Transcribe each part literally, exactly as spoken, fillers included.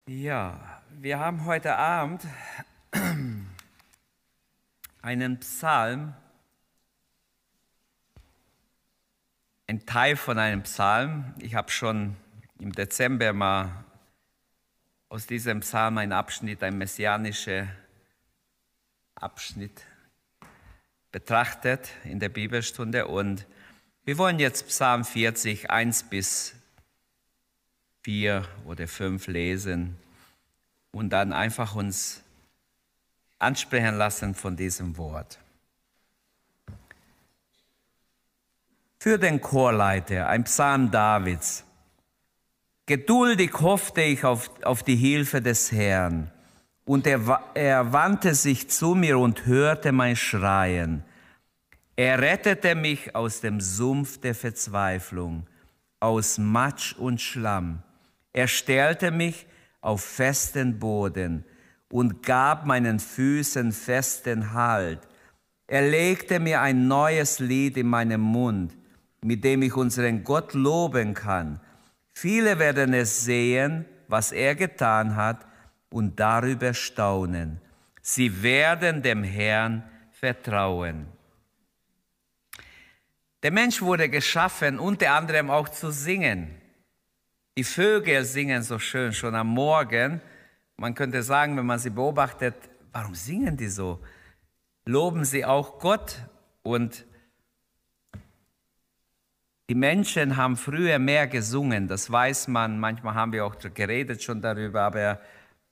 Ja, wir haben heute Abend einen Psalm, ein Teil von einem Psalm. Ich habe schon im Dezember mal aus diesem Psalm einen Abschnitt, ein messianischer Abschnitt betrachtet in der Bibelstunde. Und wir wollen jetzt Psalm vierzig, eins bis vier oder fünf lesen und dann einfach uns ansprechen lassen von diesem Wort. Für den Chorleiter, ein Psalm Davids. Geduldig hoffte ich auf, auf die Hilfe des Herrn, und er, er wandte sich zu mir und hörte mein Schreien. Er rettete mich aus dem Sumpf der Verzweiflung, aus Matsch und Schlamm. Er stellte mich auf festen Boden und gab meinen Füßen festen Halt. Er legte mir ein neues Lied in meinen Mund, mit dem ich unseren Gott loben kann. Viele werden es sehen, was er getan hat, und darüber staunen. Sie werden dem Herrn vertrauen. Der Mensch wurde geschaffen, unter anderem auch zu singen. Die Vögel singen so schön, schon am Morgen. Man könnte sagen, wenn man sie beobachtet, warum singen die so? Loben sie auch Gott? Und die Menschen haben früher mehr gesungen, das weiß man. Manchmal haben wir auch geredet schon darüber, aber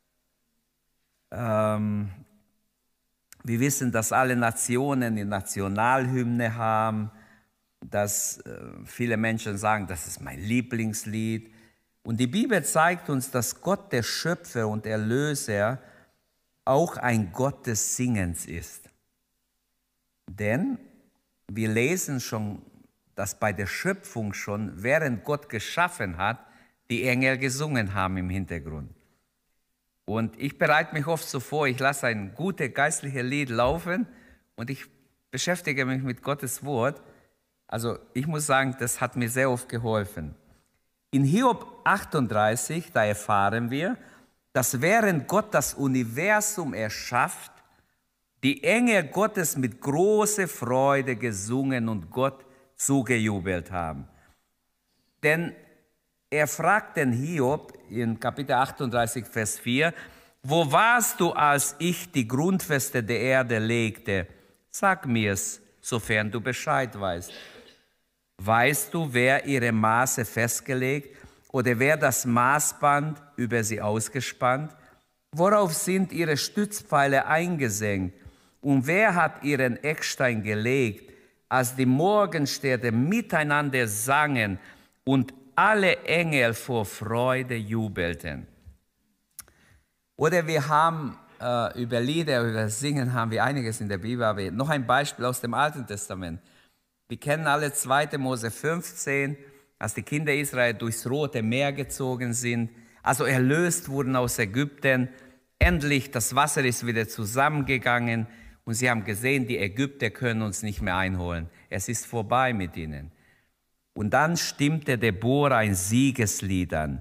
ähm, wir wissen, dass alle Nationen die Nationalhymne haben, dass äh, viele Menschen sagen, das ist mein Lieblingslied. Und die Bibel zeigt uns, dass Gott, der Schöpfer und Erlöser, auch ein Gott des Singens ist. Denn wir lesen schon, dass bei der Schöpfung schon, während Gott geschaffen hat, die Engel gesungen haben im Hintergrund. Und ich bereite mich oft so vor, ich lasse ein gutes geistliches Lied laufen und ich beschäftige mich mit Gottes Wort. Also ich muss sagen, das hat mir sehr oft geholfen. In Hiob achtunddreißig, da erfahren wir, dass während Gott das Universum erschafft, die Engel Gottes mit großer Freude gesungen und Gott zugejubelt haben. Denn er fragt den Hiob in Kapitel achtunddreißig, Vers vier, wo warst du, als ich die Grundfeste der Erde legte? Sag mir's, sofern du Bescheid weißt. Weißt du, wer ihre Maße festgelegt oder wer das Maßband über sie ausgespannt? Worauf sind ihre Stützpfeile eingesenkt? Und wer hat ihren Eckstein gelegt, als die Morgensterne miteinander sangen und alle Engel vor Freude jubelten? Oder wir haben äh, über Lieder, über Singen haben wir einiges in der Bibel, aber noch ein Beispiel aus dem Alten Testament. Wir kennen alle zweite Mose fünfzehn, als die Kinder Israel durchs Rote Meer gezogen sind, also erlöst wurden aus Ägypten. Endlich, das Wasser ist wieder zusammengegangen und sie haben gesehen, die Ägypter können uns nicht mehr einholen. Es ist vorbei mit ihnen. Und dann stimmte Deborah ein Siegeslied an.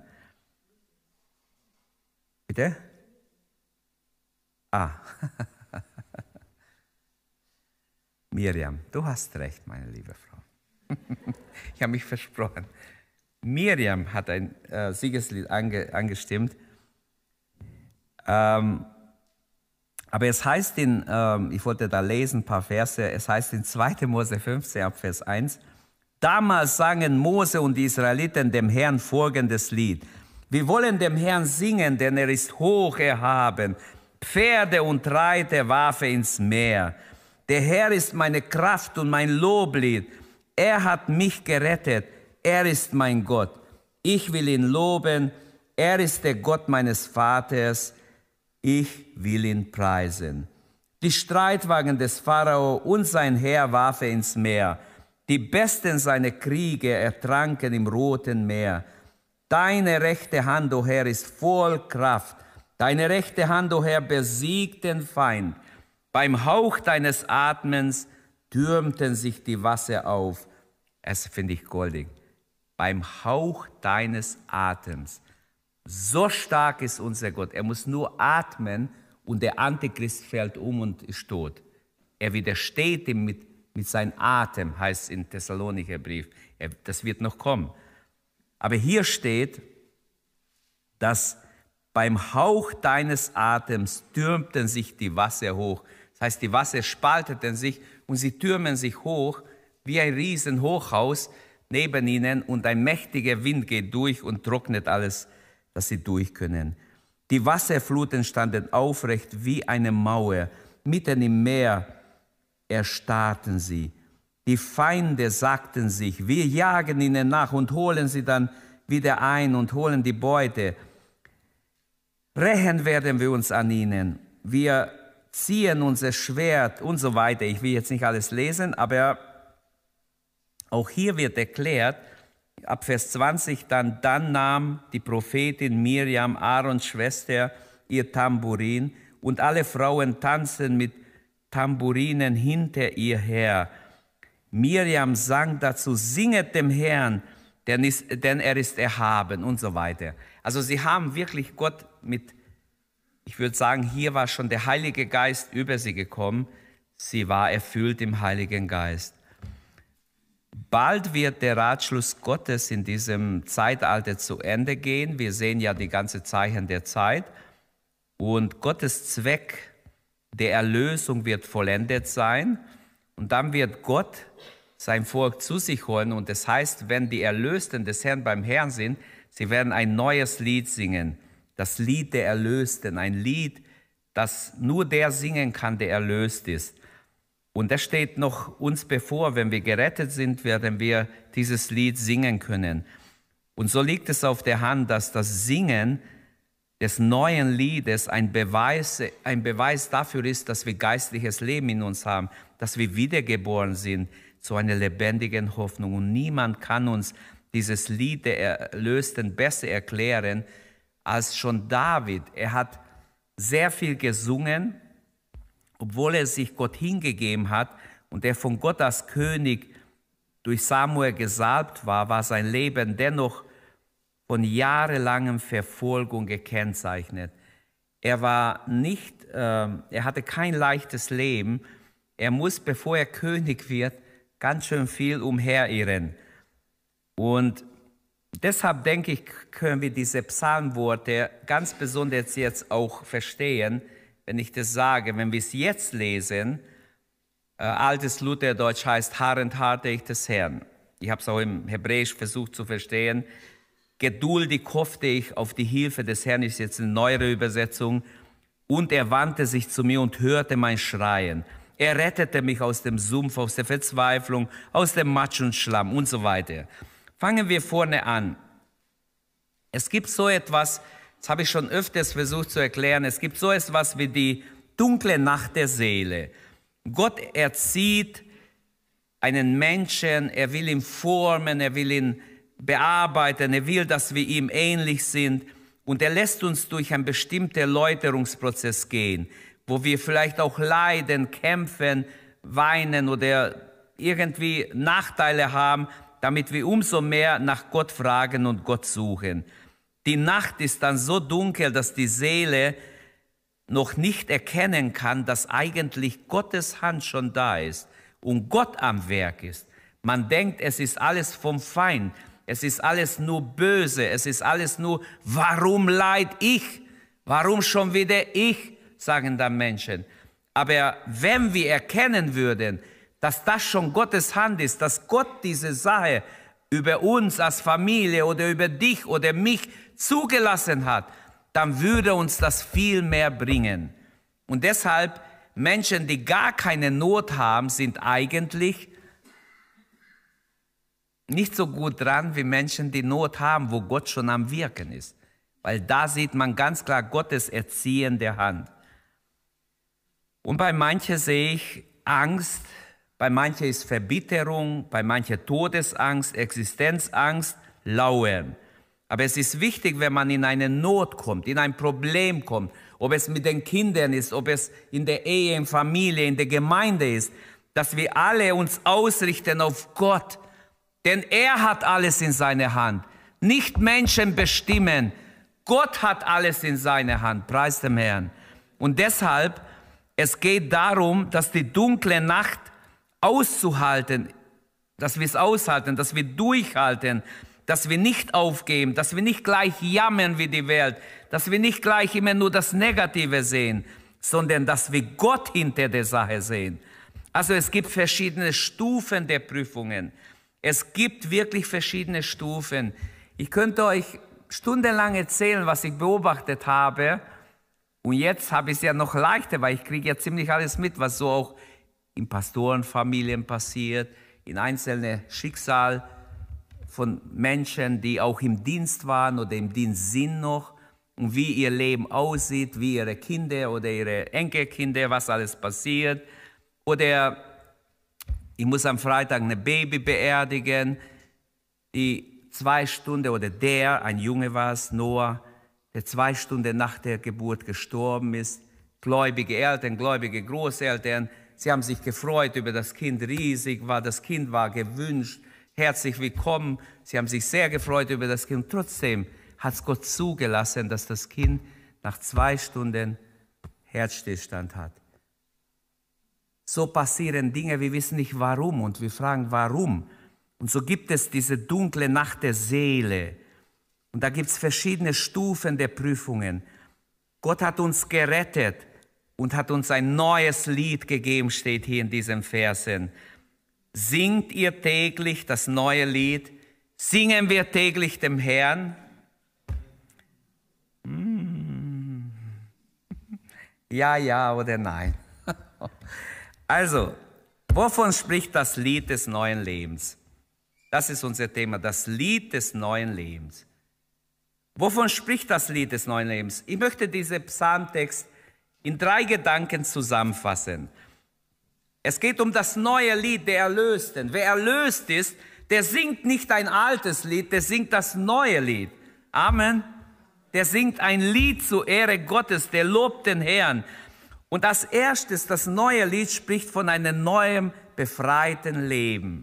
Bitte? Ah. Miriam, du hast recht, meine liebe Frau. Ich habe mich versprochen. Miriam hat ein äh, Siegeslied ange, angestimmt. Ähm, aber es heißt in, ähm, ich wollte da lesen, ein paar Verse, es heißt in zweite Mose fünfzehn, ab Vers eins, damals sangen Mose und die Israeliten dem Herrn folgendes Lied. Wir wollen dem Herrn singen, denn er ist hoch erhaben. Pferde und Reiter warf er ins Meer. Der Herr ist meine Kraft und mein Loblied. Er hat mich gerettet. Er ist mein Gott. Ich will ihn loben. Er ist der Gott meines Vaters. Ich will ihn preisen. Die Streitwagen des Pharao und sein Heer warf er ins Meer. Die Besten seiner Kriege ertranken im Roten Meer. Deine rechte Hand, o Herr, ist voll Kraft. Deine rechte Hand, o Herr, besiegt den Feind. Beim Hauch deines Atmens türmten sich die Wasser auf. Es finde ich goldig. Beim Hauch deines Atems. So stark ist unser Gott. Er muss nur atmen und der Antichrist fällt um und ist tot. Er widersteht ihm mit, mit seinem Atem, heißt es im Thessalonicher Brief. Er, das wird noch kommen. Aber hier steht, dass beim Hauch deines Atems türmten sich die Wasser hoch. Das heißt, die Wasser spalteten sich und sie türmen sich hoch wie ein Riesenhochhaus neben ihnen und ein mächtiger Wind geht durch und trocknet alles, dass sie durch können. Die Wasserfluten standen aufrecht wie eine Mauer. Mitten im Meer erstarrten sie. Die Feinde sagten sich, wir jagen ihnen nach und holen sie dann wieder ein und holen die Beute. Rächen werden wir uns an ihnen. Wir ziehen unser Schwert und so weiter. Ich will jetzt nicht alles lesen, aber auch hier wird erklärt, ab Vers zwanzig, dann, dann nahm die Prophetin Miriam, Aarons Schwester, ihr Tambourin und alle Frauen tanzten mit Tambourinen hinter ihr her. Miriam sang dazu, singet dem Herrn, denn, ist, denn er ist erhaben und so weiter. Also sie haben wirklich Gott mit, ich würde sagen, hier war schon der Heilige Geist über sie gekommen. Sie war erfüllt im Heiligen Geist. Bald wird der Ratschluss Gottes in diesem Zeitalter zu Ende gehen. Wir sehen ja die ganzen Zeichen der Zeit. Und Gottes Zweck der Erlösung wird vollendet sein. Und dann wird Gott sein Volk zu sich holen. Und das heißt, wenn die Erlösten des Herrn beim Herrn sind, sie werden ein neues Lied singen. Das Lied der Erlösten. Ein Lied, das nur der singen kann, der erlöst ist. Und das steht noch uns bevor, wenn wir gerettet sind, werden wir dieses Lied singen können. Und so liegt es auf der Hand, dass das Singen des neuen Liedes ein Beweis, ein Beweis dafür ist, dass wir geistliches Leben in uns haben, dass wir wiedergeboren sind zu einer lebendigen Hoffnung. Und niemand kann uns dieses Lied der Erlösten besser erklären als schon David. Er hat sehr viel gesungen, obwohl er sich Gott hingegeben hat und er von Gott als König durch Samuel gesalbt war, war sein Leben dennoch von jahrelangem Verfolgung gekennzeichnet. Er war nicht, äh, er hatte kein leichtes Leben. Er muss, bevor er König wird, ganz schön viel umherirren. Und deshalb denke ich, können wir diese Psalmworte ganz besonders jetzt auch verstehen, wenn ich das sage, wenn wir es jetzt lesen. Äh, altes Lutherdeutsch heißt, harrend harrte ich des Herrn. Ich habe es auch im Hebräisch versucht zu verstehen. Geduldig hoffte ich auf die Hilfe des Herrn, ist jetzt eine neuere Übersetzung. Und er wandte sich zu mir und hörte mein Schreien. Er rettete mich aus dem Sumpf, aus der Verzweiflung, aus dem Matsch und Schlamm und so weiter. Fangen wir vorne an. Es gibt so etwas, das habe ich schon öfters versucht zu erklären, es gibt so etwas wie die dunkle Nacht der Seele. Gott erzieht einen Menschen, er will ihn formen, er will ihn bearbeiten, er will, dass wir ihm ähnlich sind und er lässt uns durch einen bestimmten Erläuterungsprozess gehen, wo wir vielleicht auch leiden, kämpfen, weinen oder irgendwie Nachteile haben, damit wir umso mehr nach Gott fragen und Gott suchen. Die Nacht ist dann so dunkel, dass die Seele noch nicht erkennen kann, dass eigentlich Gottes Hand schon da ist und Gott am Werk ist. Man denkt, es ist alles vom Feind, es ist alles nur böse, es ist alles nur, warum leid ich? Warum schon wieder ich? Sagen dann Menschen. Aber wenn wir erkennen würden, dass das schon Gottes Hand ist, dass Gott diese Sache über uns als Familie oder über dich oder mich zugelassen hat, dann würde uns das viel mehr bringen. Und deshalb, Menschen, die gar keine Not haben, sind eigentlich nicht so gut dran wie Menschen, die Not haben, wo Gott schon am Wirken ist. Weil da sieht man ganz klar Gottes erziehende Hand. Und bei manchen sehe ich Angst, bei manchen ist Verbitterung, bei manchen Todesangst, Existenzangst, Lauern. Aber es ist wichtig, wenn man in eine Not kommt, in ein Problem kommt, ob es mit den Kindern ist, ob es in der Ehe, in der Familie, in der Gemeinde ist, dass wir alle uns ausrichten auf Gott. Denn er hat alles in seiner Hand. Nicht Menschen bestimmen, Gott hat alles in seiner Hand, preis dem Herrn. Und deshalb, es geht darum, dass die dunkle Nacht auszuhalten, dass wir es aushalten, dass wir durchhalten, dass wir nicht aufgeben, dass wir nicht gleich jammern wie die Welt, dass wir nicht gleich immer nur das Negative sehen, sondern dass wir Gott hinter der Sache sehen. Also es gibt verschiedene Stufen der Prüfungen. Es gibt wirklich verschiedene Stufen. Ich könnte euch stundenlang erzählen, was ich beobachtet habe. Und jetzt habe ich es ja noch leichter, weil ich kriege ja ziemlich alles mit, was so auch in Pastorenfamilien passiert, in einzelne Schicksal von Menschen, die auch im Dienst waren oder im Dienst sind noch, und wie ihr Leben aussieht, wie ihre Kinder oder ihre Enkelkinder, was alles passiert. Oder ich muss am Freitag ein Baby beerdigen, die zwei Stunden, oder der, ein Junge war es, Noah, der zwei Stunden nach der Geburt gestorben ist. Gläubige Eltern, gläubige Großeltern, sie haben sich gefreut über das Kind, riesig war, das Kind war gewünscht, herzlich willkommen. Sie haben sich sehr gefreut über das Kind. Trotzdem hat es Gott zugelassen, dass das Kind nach zwei Stunden Herzstillstand hat. So passieren Dinge, wir wissen nicht warum und wir fragen, warum. Und so gibt es diese dunkle Nacht der Seele. Und da gibt es verschiedene Stufen der Prüfungen. Gott hat uns gerettet und hat uns ein neues Lied gegeben, steht hier in diesen Versen. Singt ihr täglich das neue Lied? Singen wir täglich dem Herrn? Hm. Ja, ja oder nein? Also, wovon spricht das Lied des neuen Lebens? Das ist unser Thema, das Lied des neuen Lebens. Wovon spricht das Lied des neuen Lebens? Ich möchte diesen Psalmtext in drei Gedanken zusammenfassen. Es geht um das neue Lied der Erlösten. Wer erlöst ist, der singt nicht ein altes Lied, der singt das neue Lied. Amen. Der singt ein Lied zur Ehre Gottes, der lobt den Herrn. Und als erstes, das neue Lied spricht von einem neuen, befreiten Leben.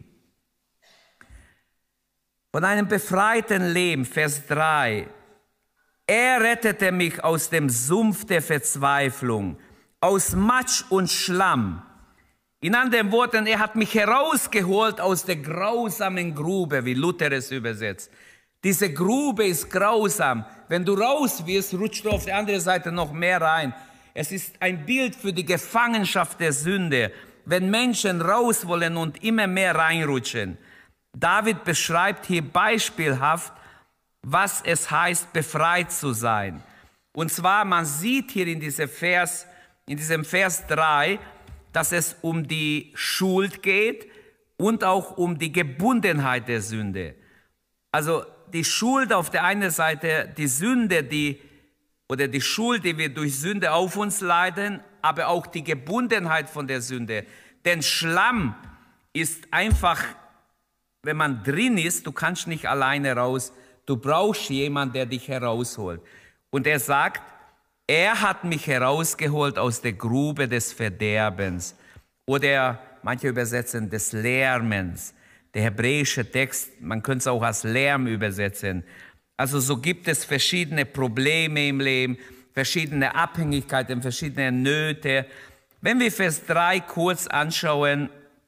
Von einem befreiten Leben, Vers drei. Er rettete mich aus dem Sumpf der Verzweiflung, aus Matsch und Schlamm. In anderen Worten, er hat mich herausgeholt aus der grausamen Grube, wie Luther es übersetzt. Diese Grube ist grausam. Wenn du raus wirst, rutscht du auf der anderen Seite noch mehr rein. Es ist ein Bild für die Gefangenschaft der Sünde, wenn Menschen raus wollen und immer mehr reinrutschen. David beschreibt hier beispielhaft, was es heißt, befreit zu sein. Und zwar, man sieht hier in diesem Vers, in diesem Vers drei, dass es um die Schuld geht und auch um die Gebundenheit der Sünde. Also die Schuld auf der einen Seite, die Sünde, die oder die Schuld, die wir durch Sünde auf uns leiden, aber auch die Gebundenheit von der Sünde. Denn Schlamm ist einfach, wenn man drin ist, du kannst nicht alleine raus, du brauchst jemanden, der dich herausholt. Und er sagt, er hat mich herausgeholt aus der Grube des Verderbens oder manche übersetzen des Lärmens. Der hebräische Text, man könnte es auch als Lärm übersetzen. Also so gibt es verschiedene Probleme im Leben, verschiedene Abhängigkeiten, verschiedene Nöte. Wenn wir Vers drei kurz anschauen,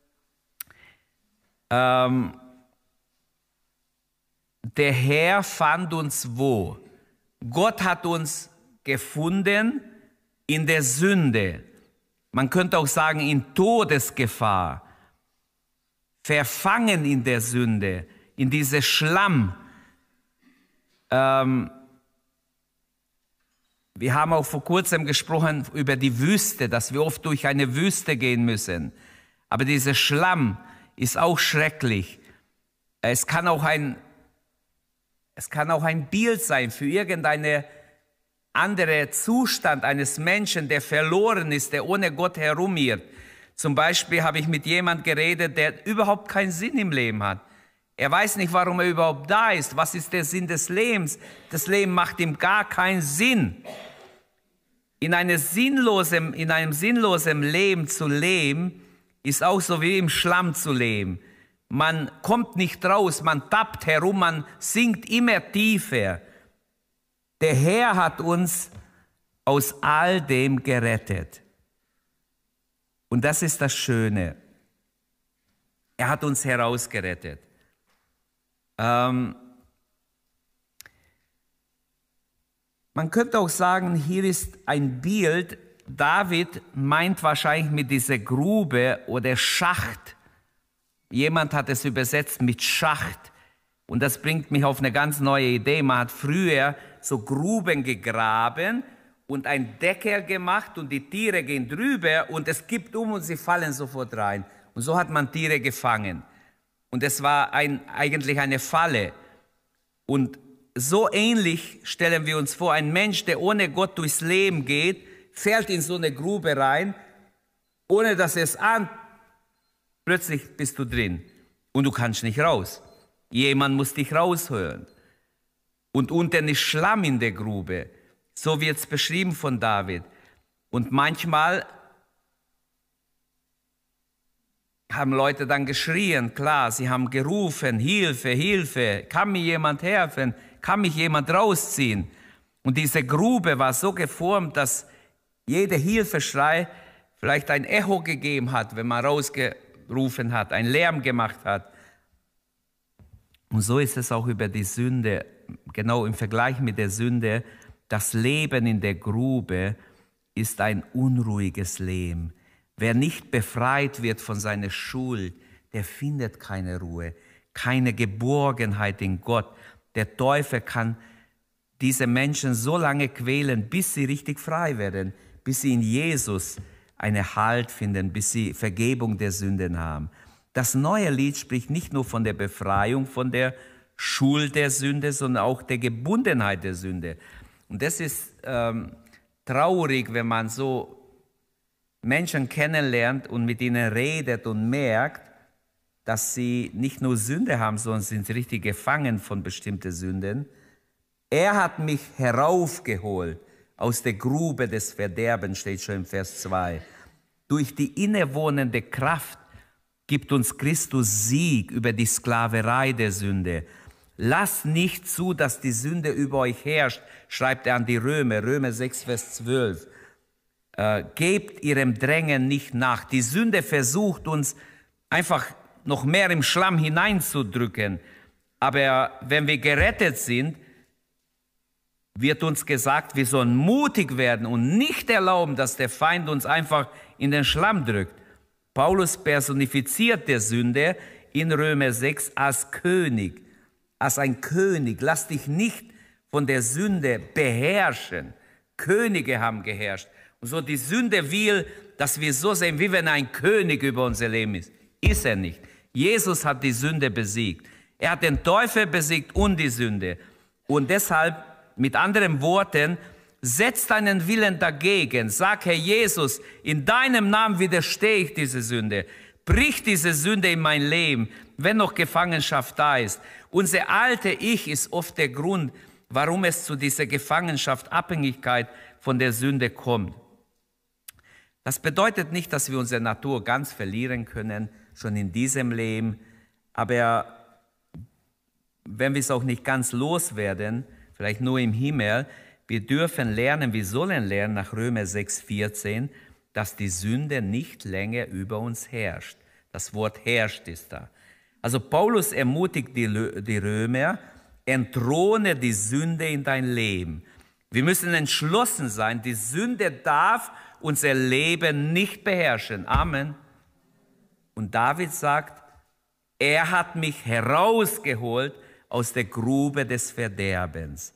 ähm, der Herr fand uns wo? Gott hat uns gefunden in der Sünde. Man könnte auch sagen in Todesgefahr. Verfangen in der Sünde, in diese Schlamm. Ähm, wir haben auch vor kurzem gesprochen über die Wüste, dass wir oft durch eine Wüste gehen müssen. Aber dieser Schlamm ist auch schrecklich. Es kann auch ein, es kann auch ein Bild sein für irgendeine andere Zustand eines Menschen, der verloren ist, der ohne Gott herumirrt. Zum Beispiel habe ich mit jemandem geredet, der überhaupt keinen Sinn im Leben hat. Er weiß nicht, warum er überhaupt da ist. Was ist der Sinn des Lebens? Das Leben macht ihm gar keinen Sinn. In, eine sinnlosem, in einem sinnlosen Leben zu leben, ist auch so wie im Schlamm zu leben. Man kommt nicht raus, man tappt herum, man sinkt immer tiefer. Der Herr hat uns aus all dem gerettet. Und das ist das Schöne. Er hat uns herausgerettet. Ähm, man könnte auch sagen, hier ist ein Bild. David meint wahrscheinlich mit dieser Grube oder Schacht. Jemand hat es übersetzt mit Schacht. Und das bringt mich auf eine ganz neue Idee. Man hat früher so Gruben gegraben und einen Deckel gemacht und die Tiere gehen drüber und es kippt um und sie fallen sofort rein. Und so hat man Tiere gefangen. Und es war ein, eigentlich eine Falle. Und so ähnlich stellen wir uns vor, ein Mensch, der ohne Gott durchs Leben geht, fällt in so eine Grube rein, ohne dass er es ahnt, plötzlich bist du drin und du kannst nicht raus. Jemand muss dich rausholen. Und unten ist Schlamm in der Grube. So wird es beschrieben von David. Und manchmal haben Leute dann geschrien, klar, sie haben gerufen, Hilfe, Hilfe, kann mir jemand helfen, kann mich jemand rausziehen. Und diese Grube war so geformt, dass jeder Hilfeschrei vielleicht ein Echo gegeben hat, wenn man rausgerufen hat, einen Lärm gemacht hat. Und so ist es auch über die Sünde, genau im Vergleich mit der Sünde. Das Leben in der Grube ist ein unruhiges Leben. Wer nicht befreit wird von seiner Schuld, der findet keine Ruhe, keine Geborgenheit in Gott. Der Teufel kann diese Menschen so lange quälen, bis sie richtig frei werden, bis sie in Jesus einen Halt finden, bis sie Vergebung der Sünden haben. Das neue Lied spricht nicht nur von der Befreiung, von der Schuld der Sünde, sondern auch der Gebundenheit der Sünde. Und das ist ähm, traurig, wenn man so Menschen kennenlernt und mit ihnen redet und merkt, dass sie nicht nur Sünde haben, sondern sind richtig gefangen von bestimmten Sünden. Er hat mich heraufgeholt aus der Grube des Verderbens, steht schon im Vers zwei. Durch die innewohnende Kraft gibt uns Christus Sieg über die Sklaverei der Sünde. Lasst nicht zu, dass die Sünde über euch herrscht, schreibt er an die Römer, Römer sechs, Vers zwölf. Äh, gebt ihrem Drängen nicht nach. Die Sünde versucht uns einfach noch mehr im Schlamm hineinzudrücken. Aber wenn wir gerettet sind, wird uns gesagt, wir sollen mutig werden und nicht erlauben, dass der Feind uns einfach in den Schlamm drückt. Paulus personifiziert der Sünde in Römer sechs als König, als ein König. Lass dich nicht von der Sünde beherrschen. Könige haben geherrscht. Und so die Sünde will, dass wir so sehen, wie wenn ein König über unser Leben ist. Ist er nicht. Jesus hat die Sünde besiegt. Er hat den Teufel besiegt und die Sünde. Und deshalb, mit anderen Worten, setz deinen Willen dagegen. Sag, Herr Jesus, in deinem Namen widerstehe ich diese Sünde. Brich diese Sünde in mein Leben, wenn noch Gefangenschaft da ist. Unser alte Ich ist oft der Grund, warum es zu dieser Gefangenschaft, Abhängigkeit von der Sünde kommt. Das bedeutet nicht, dass wir unsere Natur ganz verlieren können, schon in diesem Leben. Aber wenn wir es auch nicht ganz loswerden, vielleicht nur im Himmel, wir dürfen lernen, wir sollen lernen nach Römer sechs, vierzehn, dass die Sünde nicht länger über uns herrscht. Das Wort herrscht ist da. Also Paulus ermutigt die, die Römer, entthrone die Sünde in dein Leben. Wir müssen entschlossen sein, die Sünde darf unser Leben nicht beherrschen. Amen. Und David sagt, er hat mich herausgeholt aus der Grube des Verderbens.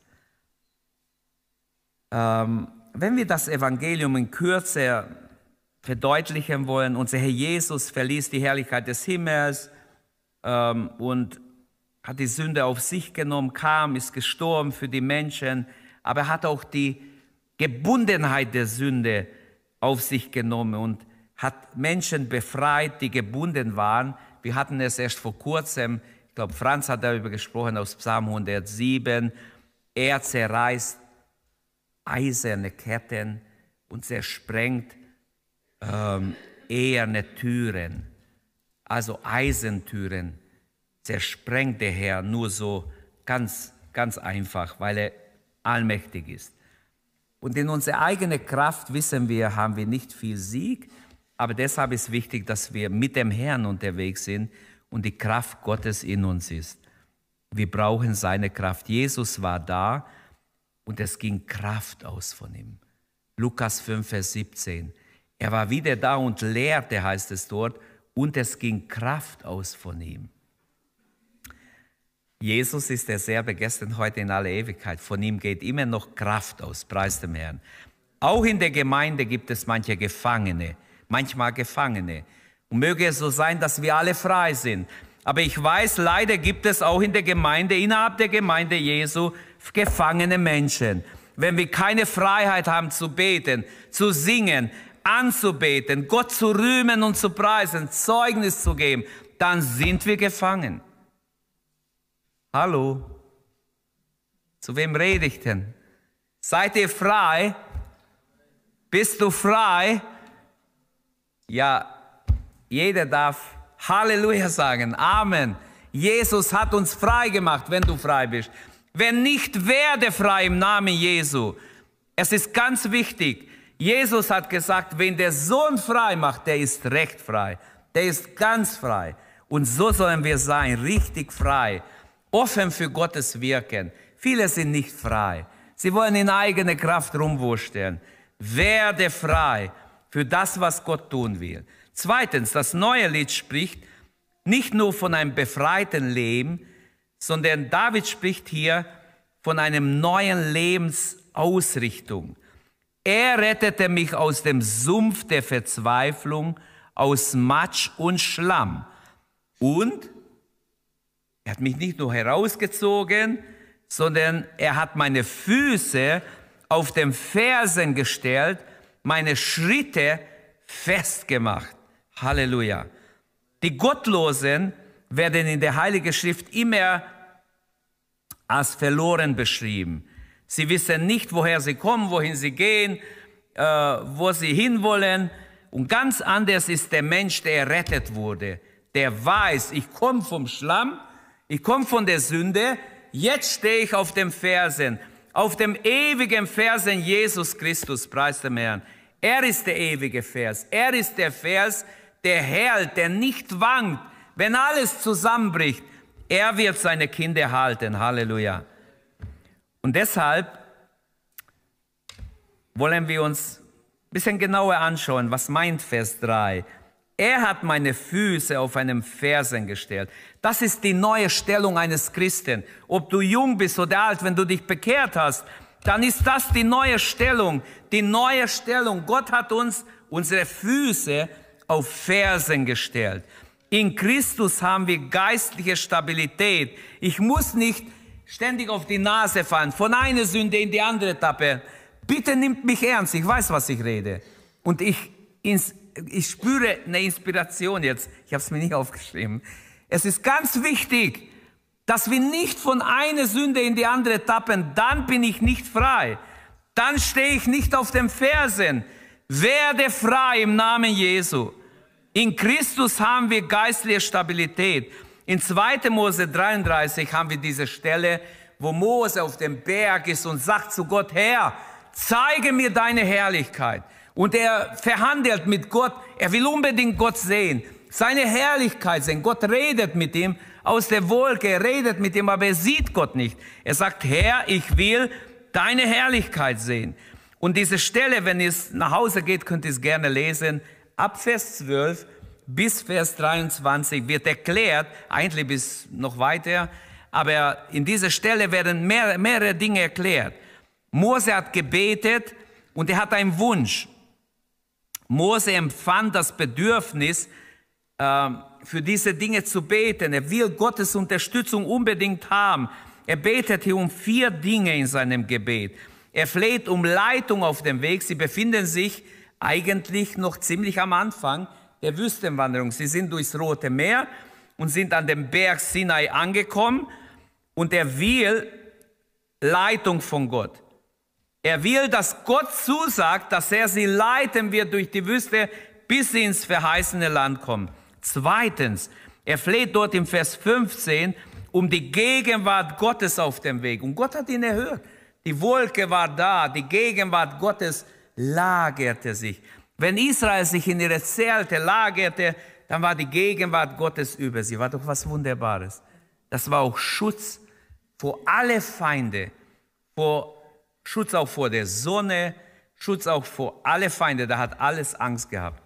Ähm, wenn wir das Evangelium in Kürze verdeutlichen wollen, unser Herr Jesus verließ die Herrlichkeit des Himmels ähm, und hat die Sünde auf sich genommen, kam, ist gestorben für die Menschen, aber er hat auch die Gebundenheit der Sünde auf sich genommen und hat Menschen befreit, die gebunden waren. Wir hatten es erst vor kurzem, ich glaube, Franz hat darüber gesprochen, aus Psalm hundertsieben. Er zerreißt eiserne Ketten und zersprengt ähm, eherne Türen, also Eisentüren, zersprengt der Herr nur so ganz, ganz einfach, weil er allmächtig ist. Und in unserer eigenen Kraft, wissen wir, haben wir nicht viel Sieg, aber deshalb ist wichtig, dass wir mit dem Herrn unterwegs sind und die Kraft Gottes in uns ist. Wir brauchen seine Kraft. Jesus war da und es ging Kraft aus von ihm. Lukas fünf, Vers siebzehn. Er war wieder da und lehrte, heißt es dort, und es ging Kraft aus von ihm. Jesus ist derselbe gestern, heute in aller Ewigkeit. Von ihm geht immer noch Kraft aus, preis dem Herrn. Auch in der Gemeinde gibt es manche Gefangene, manchmal Gefangene. Und möge es so sein, dass wir alle frei sind. Aber ich weiß, leider gibt es auch in der Gemeinde, innerhalb der Gemeinde Jesu, gefangene Menschen. Wenn wir keine Freiheit haben zu beten, zu singen, anzubeten, Gott zu rühmen und zu preisen, Zeugnis zu geben, dann sind wir gefangen. Hallo? Zu wem rede ich denn? Seid ihr frei? Bist du frei? Ja, jeder darf Halleluja sagen. Amen. Jesus hat uns frei gemacht, wenn du frei bist. Wenn nicht, werde frei im Namen Jesu. Es ist ganz wichtig. Jesus hat gesagt, wenn der Sohn frei macht, der ist recht frei. Der ist ganz frei. Und so sollen wir sein, richtig frei. Offen für Gottes Wirken. Viele sind nicht frei. Sie wollen in eigener Kraft rumwursteln. Werde frei für das, was Gott tun will. Zweitens, das neue Lied spricht nicht nur von einem befreiten Leben, sondern David spricht hier von einem neuen Lebensausrichtung. Er rettete mich aus dem Sumpf der Verzweiflung, aus Matsch und Schlamm. Und er hat mich nicht nur herausgezogen, sondern er hat meine Füße auf den Fersen gestellt, meine Schritte festgemacht. Halleluja. Die Gottlosen werden in der Heiligen Schrift immer als verloren beschrieben. Sie wissen nicht, woher sie kommen, wohin sie gehen, äh, wo sie hinwollen. Und ganz anders ist der Mensch, der errettet wurde. Der weiß, ich komme vom Schlamm, ich komme von der Sünde, jetzt stehe ich auf dem Fersen, auf dem ewigen Fersen Jesus Christus, preis dem Herrn. Er ist der ewige Vers, er ist der Vers, der hält, der nicht wankt, wenn alles zusammenbricht. Er wird seine Kinder halten, Halleluja. Und deshalb wollen wir uns ein bisschen genauer anschauen, was meint Vers drei. Er hat meine Füße auf einem Fersen gestellt. Das ist die neue Stellung eines Christen. Ob du jung bist oder alt, wenn du dich bekehrt hast, dann ist das die neue Stellung. Die neue Stellung. Gott hat uns unsere Füße auf Fersen gestellt. In Christus haben wir geistliche Stabilität. Ich muss nicht ständig auf die Nase fallen, von einer Sünde in die andere tappen. Bitte nimmt mich ernst, ich weiß, was ich rede. Und ich, ich spüre eine Inspiration jetzt. Ich habe es mir nicht aufgeschrieben. Es ist ganz wichtig, dass wir nicht von einer Sünde in die andere tappen. Dann bin ich nicht frei. Dann stehe ich nicht auf den Fersen. Werde frei im Namen Jesu. In Christus haben wir geistliche Stabilität. In zweiter Mose dreiunddreißig haben wir diese Stelle, wo Mose auf dem Berg ist und sagt zu Gott, Herr, zeige mir deine Herrlichkeit. Und er verhandelt mit Gott, er will unbedingt Gott sehen, seine Herrlichkeit sehen. Gott redet mit ihm aus der Wolke, er redet mit ihm, aber er sieht Gott nicht. Er sagt, Herr, ich will deine Herrlichkeit sehen. Und diese Stelle, wenn ihr nach Hause geht, könnt ihr es gerne lesen. Ab Vers zwölf bis Vers dreiundzwanzig wird erklärt, eigentlich bis noch weiter, aber in dieser Stelle werden mehr, mehrere Dinge erklärt. Mose hat gebetet und er hat einen Wunsch. Mose empfand das Bedürfnis, äh, für diese Dinge zu beten. Er will Gottes Unterstützung unbedingt haben. Er betet hier um vier Dinge in seinem Gebet. Er fleht um Leitung auf dem Weg. Sie befinden sich eigentlich noch ziemlich am Anfang der Wüstenwanderung. Sie sind durchs Rote Meer und sind an dem Berg Sinai angekommen und er will Leitung von Gott. Er will, dass Gott zusagt, dass er sie leiten wird durch die Wüste, bis sie ins verheißene Land kommen. Zweitens, er fleht dort im Vers fünfzehn um die Gegenwart Gottes auf dem Weg. Und Gott hat ihn erhört. Die Wolke war da, die Gegenwart Gottes lagerte sich. Wenn Israel sich in ihre Zelte lagerte, dann war die Gegenwart Gottes über sie. War doch was Wunderbares. Das war auch Schutz vor alle Feinde, vor, Schutz auch vor der Sonne, Schutz auch vor alle Feinde. Da hat alles Angst gehabt.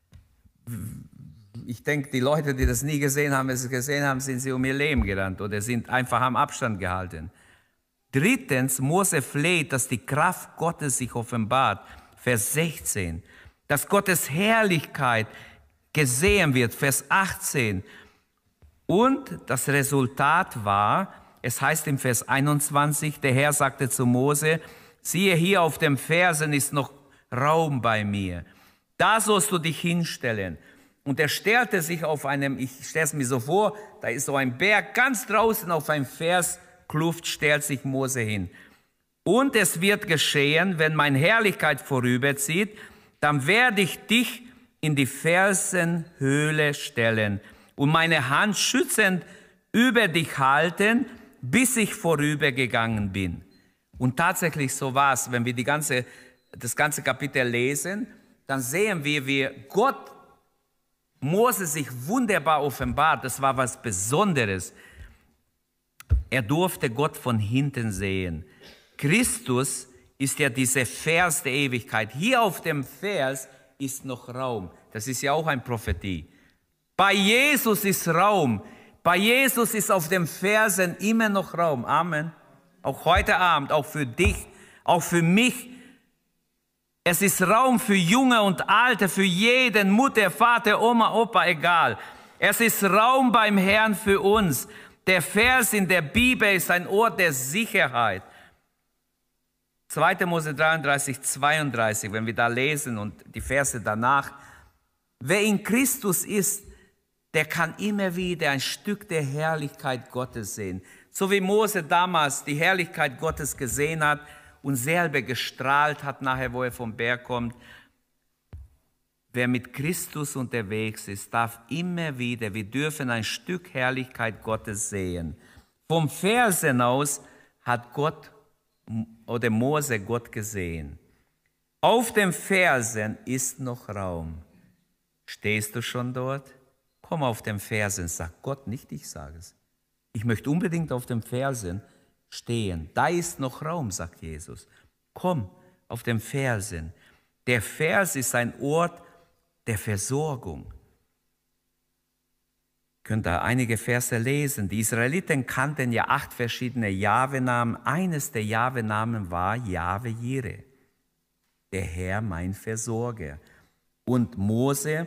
Ich denke, die Leute, die das nie gesehen haben, wenn sie es gesehen haben, sind sie um ihr Leben gerannt oder sind einfach am Abstand gehalten. Drittens, Mose fleht, dass die Kraft Gottes sich offenbart. Vers sechzehn. Dass Gottes Herrlichkeit gesehen wird. Vers achtzehn. Und das Resultat war, es heißt im Vers einundzwanzig, der Herr sagte zu Mose, siehe, hier auf dem Felsen ist noch Raum bei mir. Da sollst du dich hinstellen. Und er stellte sich auf einem, ich stelle es mir so vor, da ist so ein Berg, ganz draußen auf einem Felskluft stellt sich Mose hin. Und es wird geschehen, wenn meine Herrlichkeit vorüberzieht, dann werde ich dich in die Felsenhöhle stellen und meine Hand schützend über dich halten, bis ich vorübergegangen bin. Und tatsächlich so war es, wenn wir die ganze, das ganze Kapitel lesen, dann sehen wir, wie Gott Mose sich wunderbar offenbart. Das war was Besonderes. Er durfte Gott von hinten sehen. Christus ist ja dieser Vers der Ewigkeit. Hier auf dem Vers ist noch Raum. Das ist ja auch eine Prophetie. Bei Jesus ist Raum. Bei Jesus ist auf dem Felsen immer noch Raum. Amen. Auch heute Abend, auch für dich, auch für mich. Es ist Raum für Junge und Alte, für jeden, Mutter, Vater, Oma, Opa, egal. Es ist Raum beim Herrn für uns. Der Vers in der Bibel ist ein Ort der Sicherheit. zweiter Mose dreiunddreißig, zweiunddreißig, wenn wir da lesen und die Verse danach. Wer in Christus ist, der kann immer wieder ein Stück der Herrlichkeit Gottes sehen. So wie Mose damals die Herrlichkeit Gottes gesehen hat und selber gestrahlt hat, nachher, wo er vom Berg kommt. Wer mit Christus unterwegs ist, darf immer wieder, wir dürfen ein Stück Herrlichkeit Gottes sehen. Vom Felsen aus hat Gott oder Mose Gott gesehen. Auf dem Felsen ist noch Raum. Stehst du schon dort? Komm auf dem Felsen, sagt Gott, nicht ich sage es. Ich möchte unbedingt auf dem Felsen stehen. Da ist noch Raum, sagt Jesus. Komm auf dem Felsen. Der Vers ist ein Ort der Versorgung. Ihr könnt da einige Verse lesen. Die Israeliten kannten ja acht verschiedene Jahwe-Namen. Eines der Jahwe-Namen war Jahwe Jireh, der Herr mein Versorger. Und Mose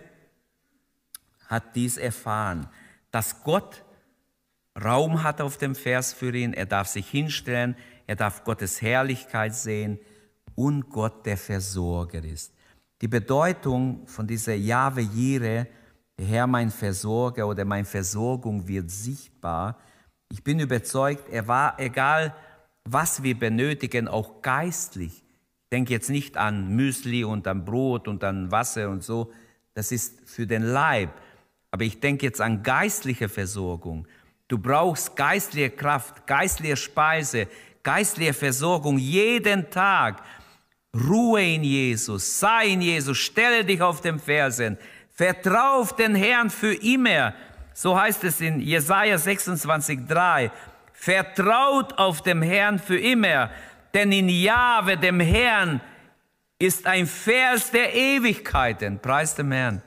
hat dies erfahren, dass Gott Raum hat auf dem Vers für ihn. Er darf sich hinstellen, er darf Gottes Herrlichkeit sehen und Gott der Versorger ist. Die Bedeutung von dieser Jahwe Jireh, der Herr mein Versorger oder meine Versorgung, wird sichtbar. Ich bin überzeugt, er war, egal was wir benötigen, auch geistlich. Ich denke jetzt nicht an Müsli und an Brot und an Wasser und so. Das ist für den Leib. Aber ich denke jetzt an geistliche Versorgung. Du brauchst geistliche Kraft, geistliche Speise, geistliche Versorgung jeden Tag. Ruhe in Jesus, sei in Jesus, stelle dich auf den Felsen, vertrau auf den Herrn für immer. So heißt es in Jesaja sechsundzwanzig, drei. Vertraut auf den Herrn für immer, denn in Jahwe, dem Herrn, ist ein Vers der Ewigkeiten. Preis dem Herrn.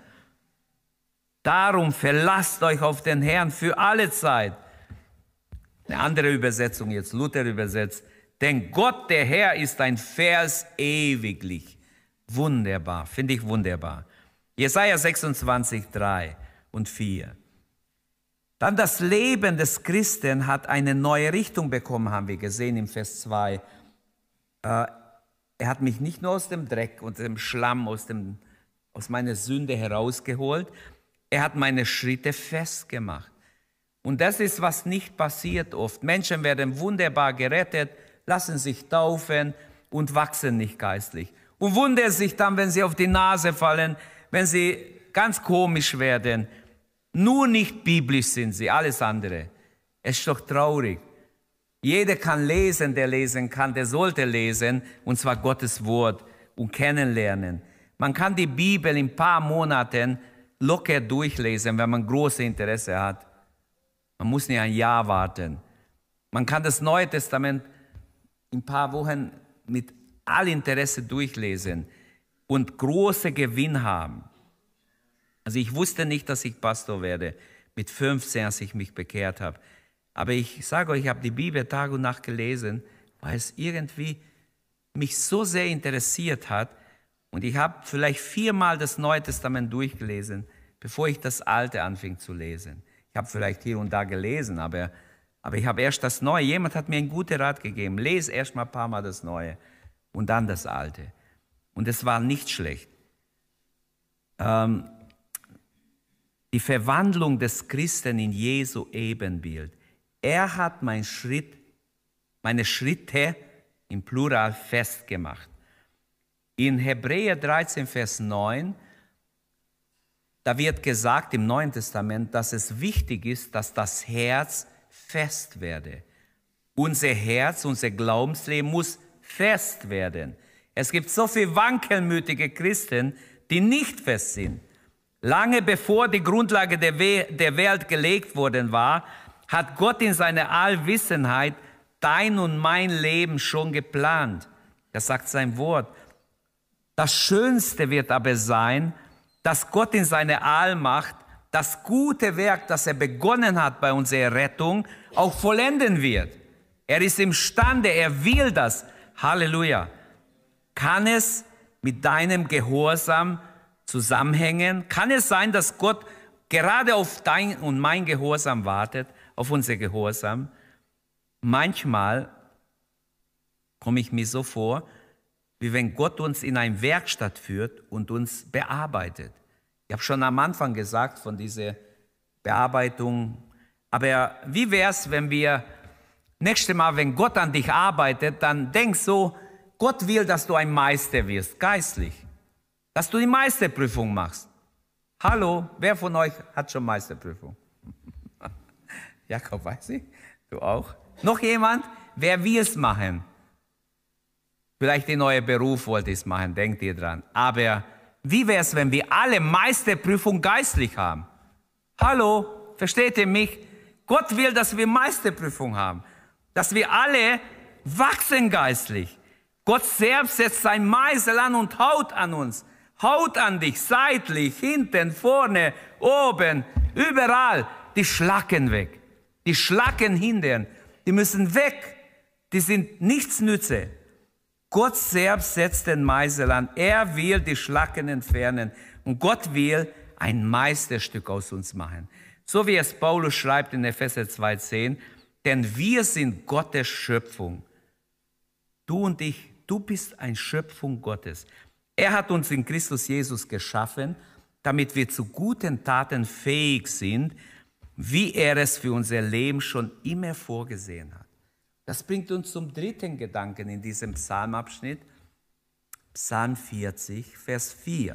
Darum verlasst euch auf den Herrn für alle Zeit. Eine andere Übersetzung jetzt, Luther übersetzt. Denn Gott, der Herr, ist ein Vers ewiglich. Wunderbar, finde ich wunderbar. Jesaja sechsundzwanzig, drei und vier. Dann das Leben des Christen hat eine neue Richtung bekommen, haben wir gesehen im Vers zwei. Äh, er hat mich nicht nur aus dem Dreck und dem Schlamm, aus, dem, aus meiner Sünde herausgeholt, er hat meine Schritte festgemacht. Und das ist, was nicht passiert oft. Menschen werden wunderbar gerettet, lassen sich taufen und wachsen nicht geistlich. Und wundern sich dann, wenn sie auf die Nase fallen, wenn sie ganz komisch werden. Nur nicht biblisch sind sie, alles andere. Es ist doch traurig. Jeder kann lesen, der lesen kann, der sollte lesen, und zwar Gottes Wort und kennenlernen. Man kann die Bibel in ein paar Monaten locker durchlesen, wenn man großes Interesse hat. Man muss nicht ein Jahr warten. Man kann das Neue Testament in ein paar Wochen mit all Interesse durchlesen und große Gewinn haben. Also ich wusste nicht, dass ich Pastor werde, mit fünfzehn, als ich mich bekehrt habe. Aber ich sage euch, ich habe die Bibel Tag und Nacht gelesen, weil es irgendwie mich so sehr interessiert hat. Und ich habe vielleicht viermal das Neue Testament durchgelesen, bevor ich das Alte anfing zu lesen. Ich habe vielleicht hier und da gelesen, aber, aber ich habe erst das Neue. Jemand hat mir einen guten Rat gegeben. Lese erst mal ein paar Mal das Neue und dann das Alte. Und es war nicht schlecht. Ähm, die Verwandlung des Christen in Jesu Ebenbild. Er hat mein Schritt, meine Schritte im Plural festgemacht. In Hebräer dreizehn, Vers neun, da wird gesagt im Neuen Testament, dass es wichtig ist, dass das Herz fest werde. Unser Herz, unser Glaubensleben muss fest werden. Es gibt so viele wankelmütige Christen, die nicht fest sind. Lange bevor die Grundlage der Welt gelegt worden war, hat Gott in seiner Allwissenheit dein und mein Leben schon geplant. Das sagt sein Wort. Das Schönste wird aber sein, dass Gott in seiner Allmacht das gute Werk, das er begonnen hat bei unserer Rettung, auch vollenden wird. Er ist imstande, er will das. Halleluja. Kann es mit deinem Gehorsam zusammenhängen? Kann es sein, dass Gott gerade auf dein und mein Gehorsam wartet, auf unser Gehorsam? Manchmal komme ich mir so vor, wie wenn Gott uns in eine Werkstatt führt und uns bearbeitet. Ich habe schon am Anfang gesagt von dieser Bearbeitung, aber wie wäre es, wenn wir nächstes Mal, wenn Gott an dich arbeitet, dann denk so, Gott will, dass du ein Meister wirst, geistlich, dass du die Meisterprüfung machst. Hallo, wer von euch hat schon Meisterprüfung? Jakob, weiß ich, du auch. Noch jemand? Wer will es machen? Vielleicht den neuen Beruf wollt ihr es machen, denkt ihr dran. Aber wie wäre es, wenn wir alle Meisterprüfung geistlich haben? Hallo, versteht ihr mich? Gott will, dass wir Meisterprüfung haben. Dass wir alle wachsen geistlich. Gott selbst setzt sein Meißel an und haut an uns. Haut an dich, seitlich, hinten, vorne, oben, überall. Die Schlacken weg. Die Schlacken hindern. Die müssen weg. Die sind nichts nütze. Gott selbst setzt den Meißel an. Er will die Schlacken entfernen. Und Gott will ein Meisterstück aus uns machen. So wie es Paulus schreibt in Epheser zwei zehn. Denn wir sind Gottes Schöpfung. Du und ich, du bist eine Schöpfung Gottes. Er hat uns in Christus Jesus geschaffen, damit wir zu guten Taten fähig sind, wie er es für unser Leben schon immer vorgesehen hat. Das bringt uns zum dritten Gedanken in diesem Psalmabschnitt, Psalm vierzig, Vers vier.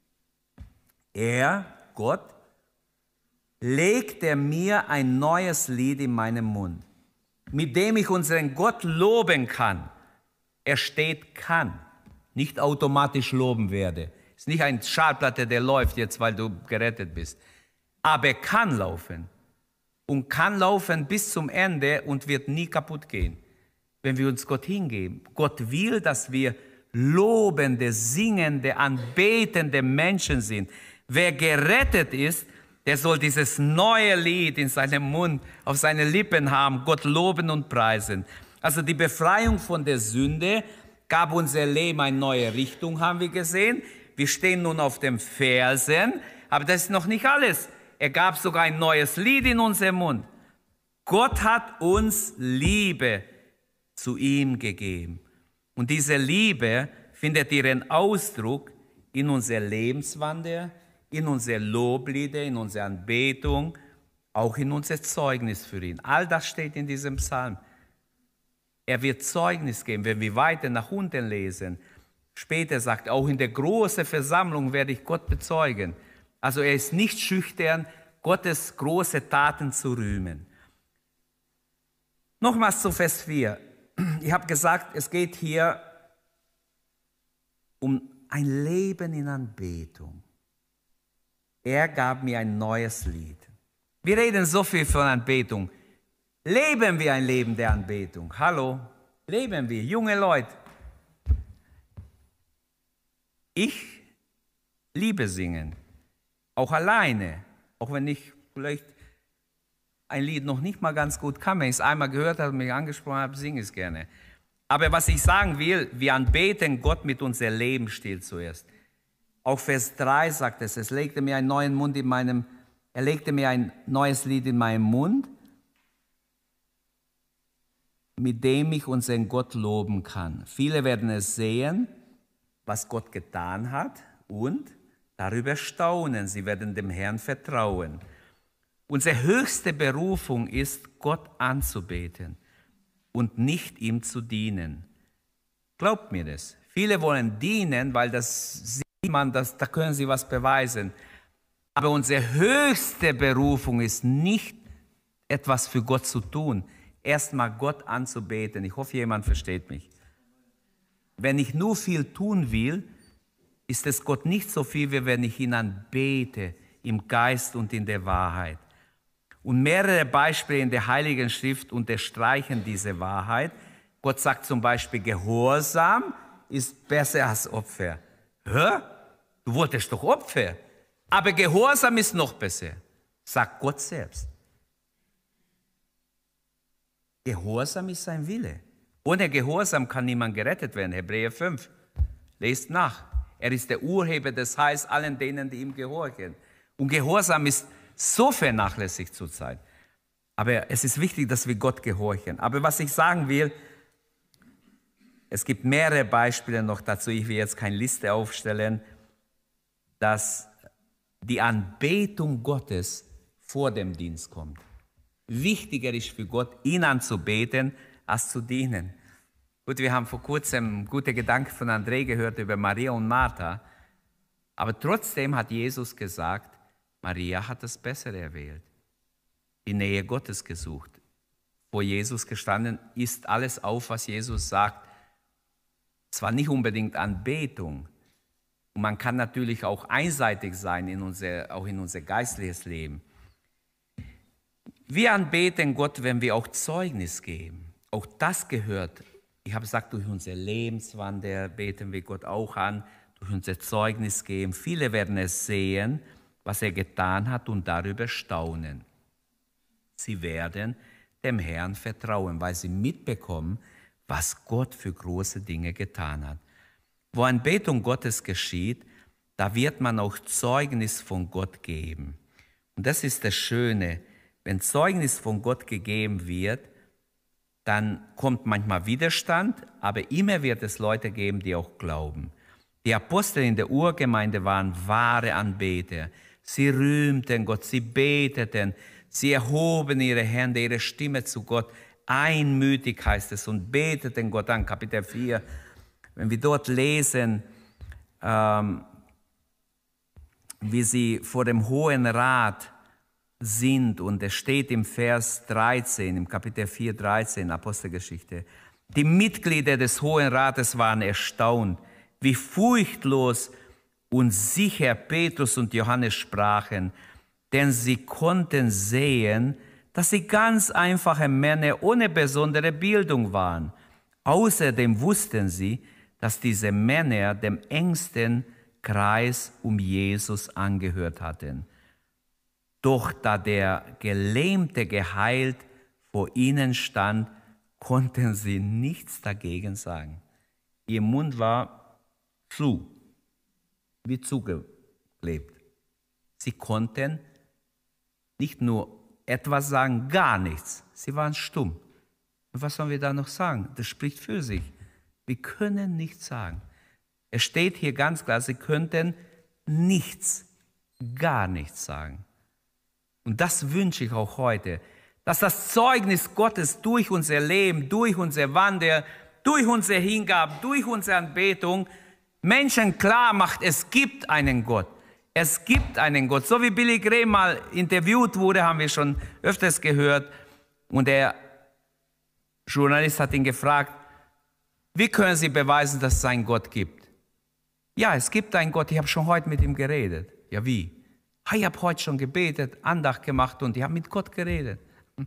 Er, Gott, legte mir ein neues Lied in meinen Mund, mit dem ich unseren Gott loben kann. Er steht kann, nicht automatisch loben werde. Es ist nicht ein Schallplatte, der läuft jetzt, weil du gerettet bist. Aber er kann laufen. Und kann laufen bis zum Ende und wird nie kaputt gehen, wenn wir uns Gott hingeben. Gott will, dass wir lobende, singende, anbetende Menschen sind. Wer gerettet ist, der soll dieses neue Lied in seinem Mund, auf seine Lippen haben, Gott loben und preisen. Also die Befreiung von der Sünde gab unser Leben eine neue Richtung, haben wir gesehen. Wir stehen nun auf dem Felsen, aber das ist noch nicht alles. Er gab sogar ein neues Lied in unserem Mund. Gott hat uns Liebe zu ihm gegeben. Und diese Liebe findet ihren Ausdruck in unserer Lebenswandel, in unserer Loblieder, in unserer Anbetung, auch in unser Zeugnis für ihn. All das steht in diesem Psalm. Er wird Zeugnis geben, wenn wir weiter nach unten lesen. Später sagt er, auch in der großen Versammlung werde ich Gott bezeugen. Also er ist nicht schüchtern, Gottes große Taten zu rühmen. Nochmals zu Vers vier. Ich habe gesagt, es geht hier um ein Leben in Anbetung. Er gab mir ein neues Lied. Wir reden so viel von Anbetung. Leben wir ein Leben der Anbetung? Hallo? Leben wir, junge Leute? Ich liebe singen, auch alleine, auch wenn ich vielleicht ein Lied noch nicht mal ganz gut kann. Wenn ich es einmal gehört habe und mich angesprochen habe, singe ich es gerne. Aber was ich sagen will, wir anbeten Gott mit unserem Lebensstil zuerst. Auch Vers drei sagt es, es legte mir einen neuen Mund in meinem, er legte mir ein neues Lied in meinem Mund, mit dem ich unseren Gott loben kann. Viele werden es sehen, was Gott getan hat und darüber staunen. Sie werden dem Herrn vertrauen. Unsere höchste Berufung ist, Gott anzubeten und nicht ihm zu dienen. Glaubt mir das. Viele wollen dienen, weil das sieht man, das, da können sie was beweisen. Aber unsere höchste Berufung ist nicht, etwas für Gott zu tun. Erstmal Gott anzubeten. Ich hoffe, jemand versteht mich. Wenn ich nur viel tun will, ist es Gott nicht so viel, wie wenn ich ihn anbete, im Geist und in der Wahrheit. Und mehrere Beispiele in der Heiligen Schrift unterstreichen diese Wahrheit. Gott sagt zum Beispiel, Gehorsam ist besser als Opfer. Hä? Du wolltest doch Opfer. Aber Gehorsam ist noch besser, sagt Gott selbst. Gehorsam ist sein Wille. Ohne Gehorsam kann niemand gerettet werden. Hebräer fünf. Lest nach. Er ist der Urheber des Heils allen denen, die ihm gehorchen. Und Gehorsam ist so vernachlässigt zurzeit. Aber es ist wichtig, dass wir Gott gehorchen. Aber was ich sagen will, es gibt mehrere Beispiele noch dazu. Ich will jetzt keine Liste aufstellen, dass die Anbetung Gottes vor dem Dienst kommt. Wichtiger ist für Gott, ihn anzubeten, als zu dienen. Gut, wir haben vor kurzem gute Gedanken von André gehört über Maria und Martha. Aber trotzdem hat Jesus gesagt, Maria hat das Bessere erwählt, die Nähe Gottes gesucht. Vor Jesus gestanden, isst alles auf, was Jesus sagt. Zwar nicht unbedingt Anbetung. Und man kann natürlich auch einseitig sein, in unser, auch in unser geistliches Leben. Wir anbeten Gott, wenn wir auch Zeugnis geben. Auch das gehört. Ich habe gesagt, durch unser Lebenswandel beten wir Gott auch an, durch unser Zeugnis geben. Viele werden es sehen, was er getan hat und darüber staunen. Sie werden dem Herrn vertrauen, weil sie mitbekommen, was Gott für große Dinge getan hat. Wo Anbetung Gottes geschieht, da wird man auch Zeugnis von Gott geben. Und das ist das Schöne, wenn Zeugnis von Gott gegeben wird, dann kommt manchmal Widerstand, aber immer wird es Leute geben, die auch glauben. Die Apostel in der Urgemeinde waren wahre Anbeter. Sie rühmten Gott, sie beteten, sie erhoben ihre Hände, ihre Stimme zu Gott. Einmütig heißt es und beteten Gott an, Kapitel vier. Wenn wir dort lesen, ähm, wie sie vor dem Hohen Rat sind, und es steht im Vers dreizehn, im Kapitel vier, dreizehn, Apostelgeschichte, die Mitglieder des Hohen Rates waren erstaunt, wie furchtlos und sicher Petrus und Johannes sprachen, denn sie konnten sehen, dass sie ganz einfache Männer ohne besondere Bildung waren. Außerdem wussten sie, dass diese Männer dem engsten Kreis um Jesus angehört hatten. Doch da der Gelähmte geheilt vor ihnen stand, konnten sie nichts dagegen sagen. Ihr Mund war zu, wie zugeklebt. Sie konnten nicht nur etwas sagen, gar nichts. Sie waren stumm. Und was sollen wir da noch sagen? Das spricht für sich. Wir können nichts sagen. Es steht hier ganz klar, sie könnten nichts, gar nichts sagen. Und das wünsche ich auch heute, dass das Zeugnis Gottes durch unser Leben, durch unser Wandel, durch unsere Hingabe, durch unsere Anbetung Menschen klar macht, es gibt einen Gott. Es gibt einen Gott. So wie Billy Graham mal interviewt wurde, haben wir schon öfters gehört. Und er Journalist hat ihn gefragt, wie können Sie beweisen, dass es einen Gott gibt? Ja, es gibt einen Gott, ich habe schon heute mit ihm geredet. Ja, wie? Ich habe heute schon gebetet, Andacht gemacht und ich habe mit Gott geredet.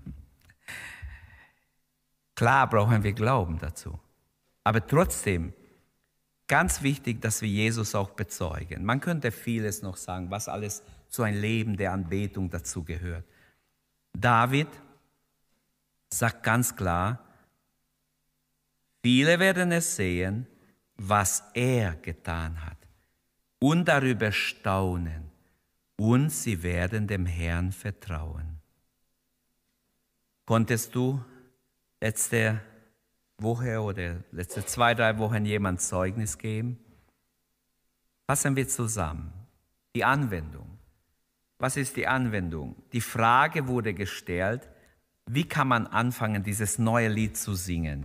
Klar brauchen wir Glauben dazu. Aber trotzdem, ganz wichtig, dass wir Jesus auch bezeugen. Man könnte vieles noch sagen, was alles zu einem Leben der Anbetung dazu gehört. David sagt ganz klar, viele werden es sehen, was er getan hat und darüber staunen und sie werden dem Herrn vertrauen. Konntest du letzte Woche oder letzte zwei, drei Wochen jemand Zeugnis geben? Fassen wir zusammen. Die Anwendung. Was ist die Anwendung? Die Frage wurde gestellt, wie kann man anfangen, dieses neue Lied zu singen?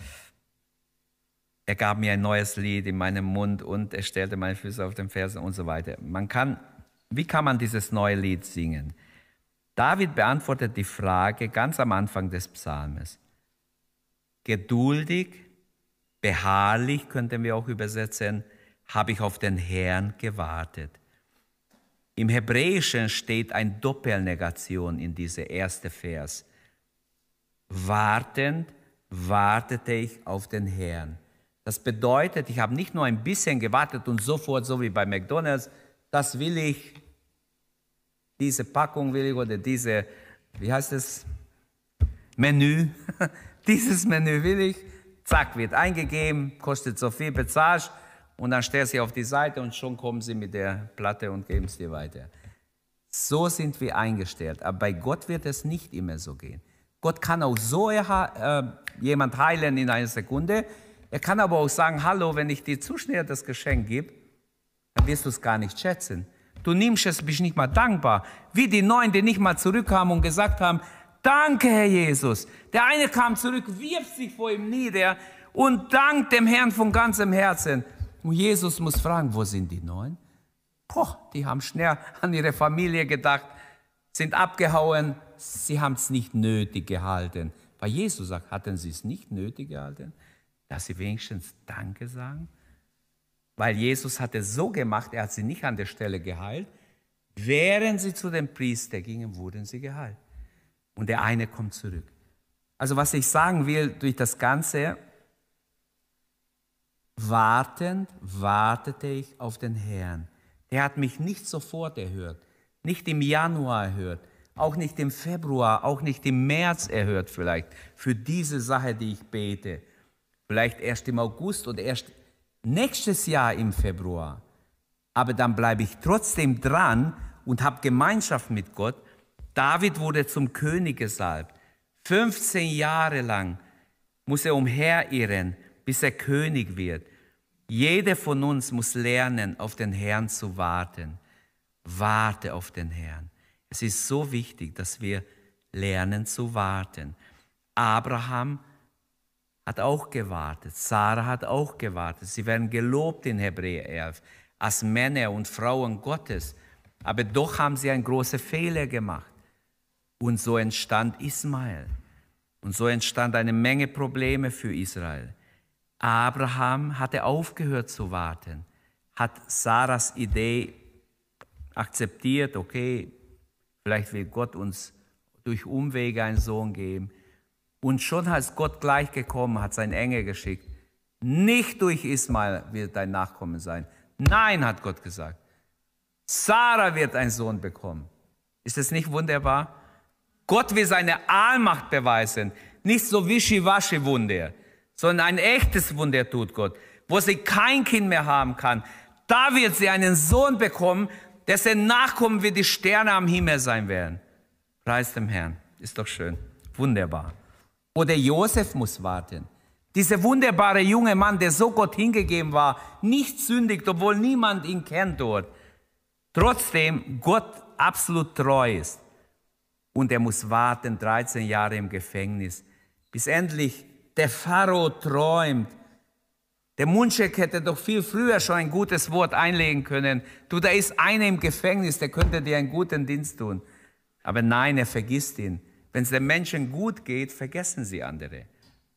Er gab mir ein neues Lied in meinem Mund und er stellte meine Füße auf den Fersen und so weiter. Man kann, wie kann man dieses neue Lied singen? David beantwortet die Frage ganz am Anfang des Psalmes. Geduldig, beharrlich, könnten wir auch übersetzen, habe ich auf den Herrn gewartet. Im Hebräischen steht eine Doppelnegation in diesem ersten Vers. Wartend wartete ich auf den Herrn. Das bedeutet, ich habe nicht nur ein bisschen gewartet und sofort, so wie bei McDonald's, das will ich, diese Packung will ich oder diese, wie heißt es, Menü, dieses Menü will ich, zack, wird eingegeben, kostet so viel, bezahlst und dann stellst du sie auf die Seite und schon kommen sie mit der Platte und geben es dir weiter. So sind wir eingestellt, aber bei Gott wird es nicht immer so gehen. Gott kann auch so äh, jemand heilen in einer Sekunde. Er kann aber auch sagen, hallo, wenn ich dir zu schnell das Geschenk gebe, dann wirst du es gar nicht schätzen. Du nimmst es, bist nicht mal dankbar. Wie die Neun, die nicht mal zurückkamen und gesagt haben, danke, Herr Jesus. Der eine kam zurück, wirft sich vor ihm nieder und dankt dem Herrn von ganzem Herzen. Und Jesus muss fragen, wo sind die Neun? Boah, die haben schnell an ihre Familie gedacht, sind abgehauen. Sie haben es nicht nötig gehalten. Weil Jesus sagt, hatten sie es nicht nötig gehalten, dass sie wenigstens Danke sagen? Weil Jesus hat es so gemacht, er hat sie nicht an der Stelle geheilt. Während sie zu dem Priester gingen, wurden sie geheilt. Und der eine kommt zurück. Also was ich sagen will, durch das Ganze, wartend wartete ich auf den Herrn. Der hat mich nicht sofort erhört, nicht im Januar erhört, auch nicht im Februar, auch nicht im März erhört vielleicht, für diese Sache, die ich bete. Vielleicht erst im August oder erst nächstes Jahr im Februar. Aber dann bleibe ich trotzdem dran und habe Gemeinschaft mit Gott. David wurde zum König gesalbt. fünfzehn Jahre lang muss er umherirren, bis er König wird. Jeder von uns muss lernen, auf den Herrn zu warten. Warte auf den Herrn. Es ist so wichtig, dass wir lernen zu warten. Abraham hat auch gewartet. Sarah hat auch gewartet. Sie werden gelobt in Hebräer elf als Männer und Frauen Gottes. Aber doch haben sie einen großen Fehler gemacht. Und so entstand Ismael. Und so entstand eine Menge Probleme für Israel. Abraham hatte aufgehört zu warten, hat Sarahs Idee akzeptiert, okay, vielleicht will Gott uns durch Umwege einen Sohn geben. Und schon als Gott gleich gekommen hat, seinen Engel geschickt. Nicht durch Ismael wird dein Nachkommen sein. Nein, hat Gott gesagt. Sarah wird einen Sohn bekommen. Ist das nicht wunderbar? Gott will seine Allmacht beweisen. Nicht so wischiwaschi-Wunder, sondern ein echtes Wunder tut Gott, wo sie kein Kind mehr haben kann. Da wird sie einen Sohn bekommen, dessen Nachkommen wie die Sterne am Himmel sein werden. Preis dem Herrn. Ist doch schön. Wunderbar. Oder Josef muss warten. Dieser wunderbare junge Mann, der so Gott hingegeben war, nicht sündigt, obwohl niemand ihn kennt dort. Trotzdem Gott absolut treu ist. Und er muss warten, dreizehn Jahre im Gefängnis, bis endlich der Pharao träumt. Der Mundschenk hätte doch viel früher schon ein gutes Wort einlegen können. Du, da ist einer im Gefängnis, der könnte dir einen guten Dienst tun. Aber nein, er vergisst ihn. Wenn es den Menschen gut geht, vergessen sie andere.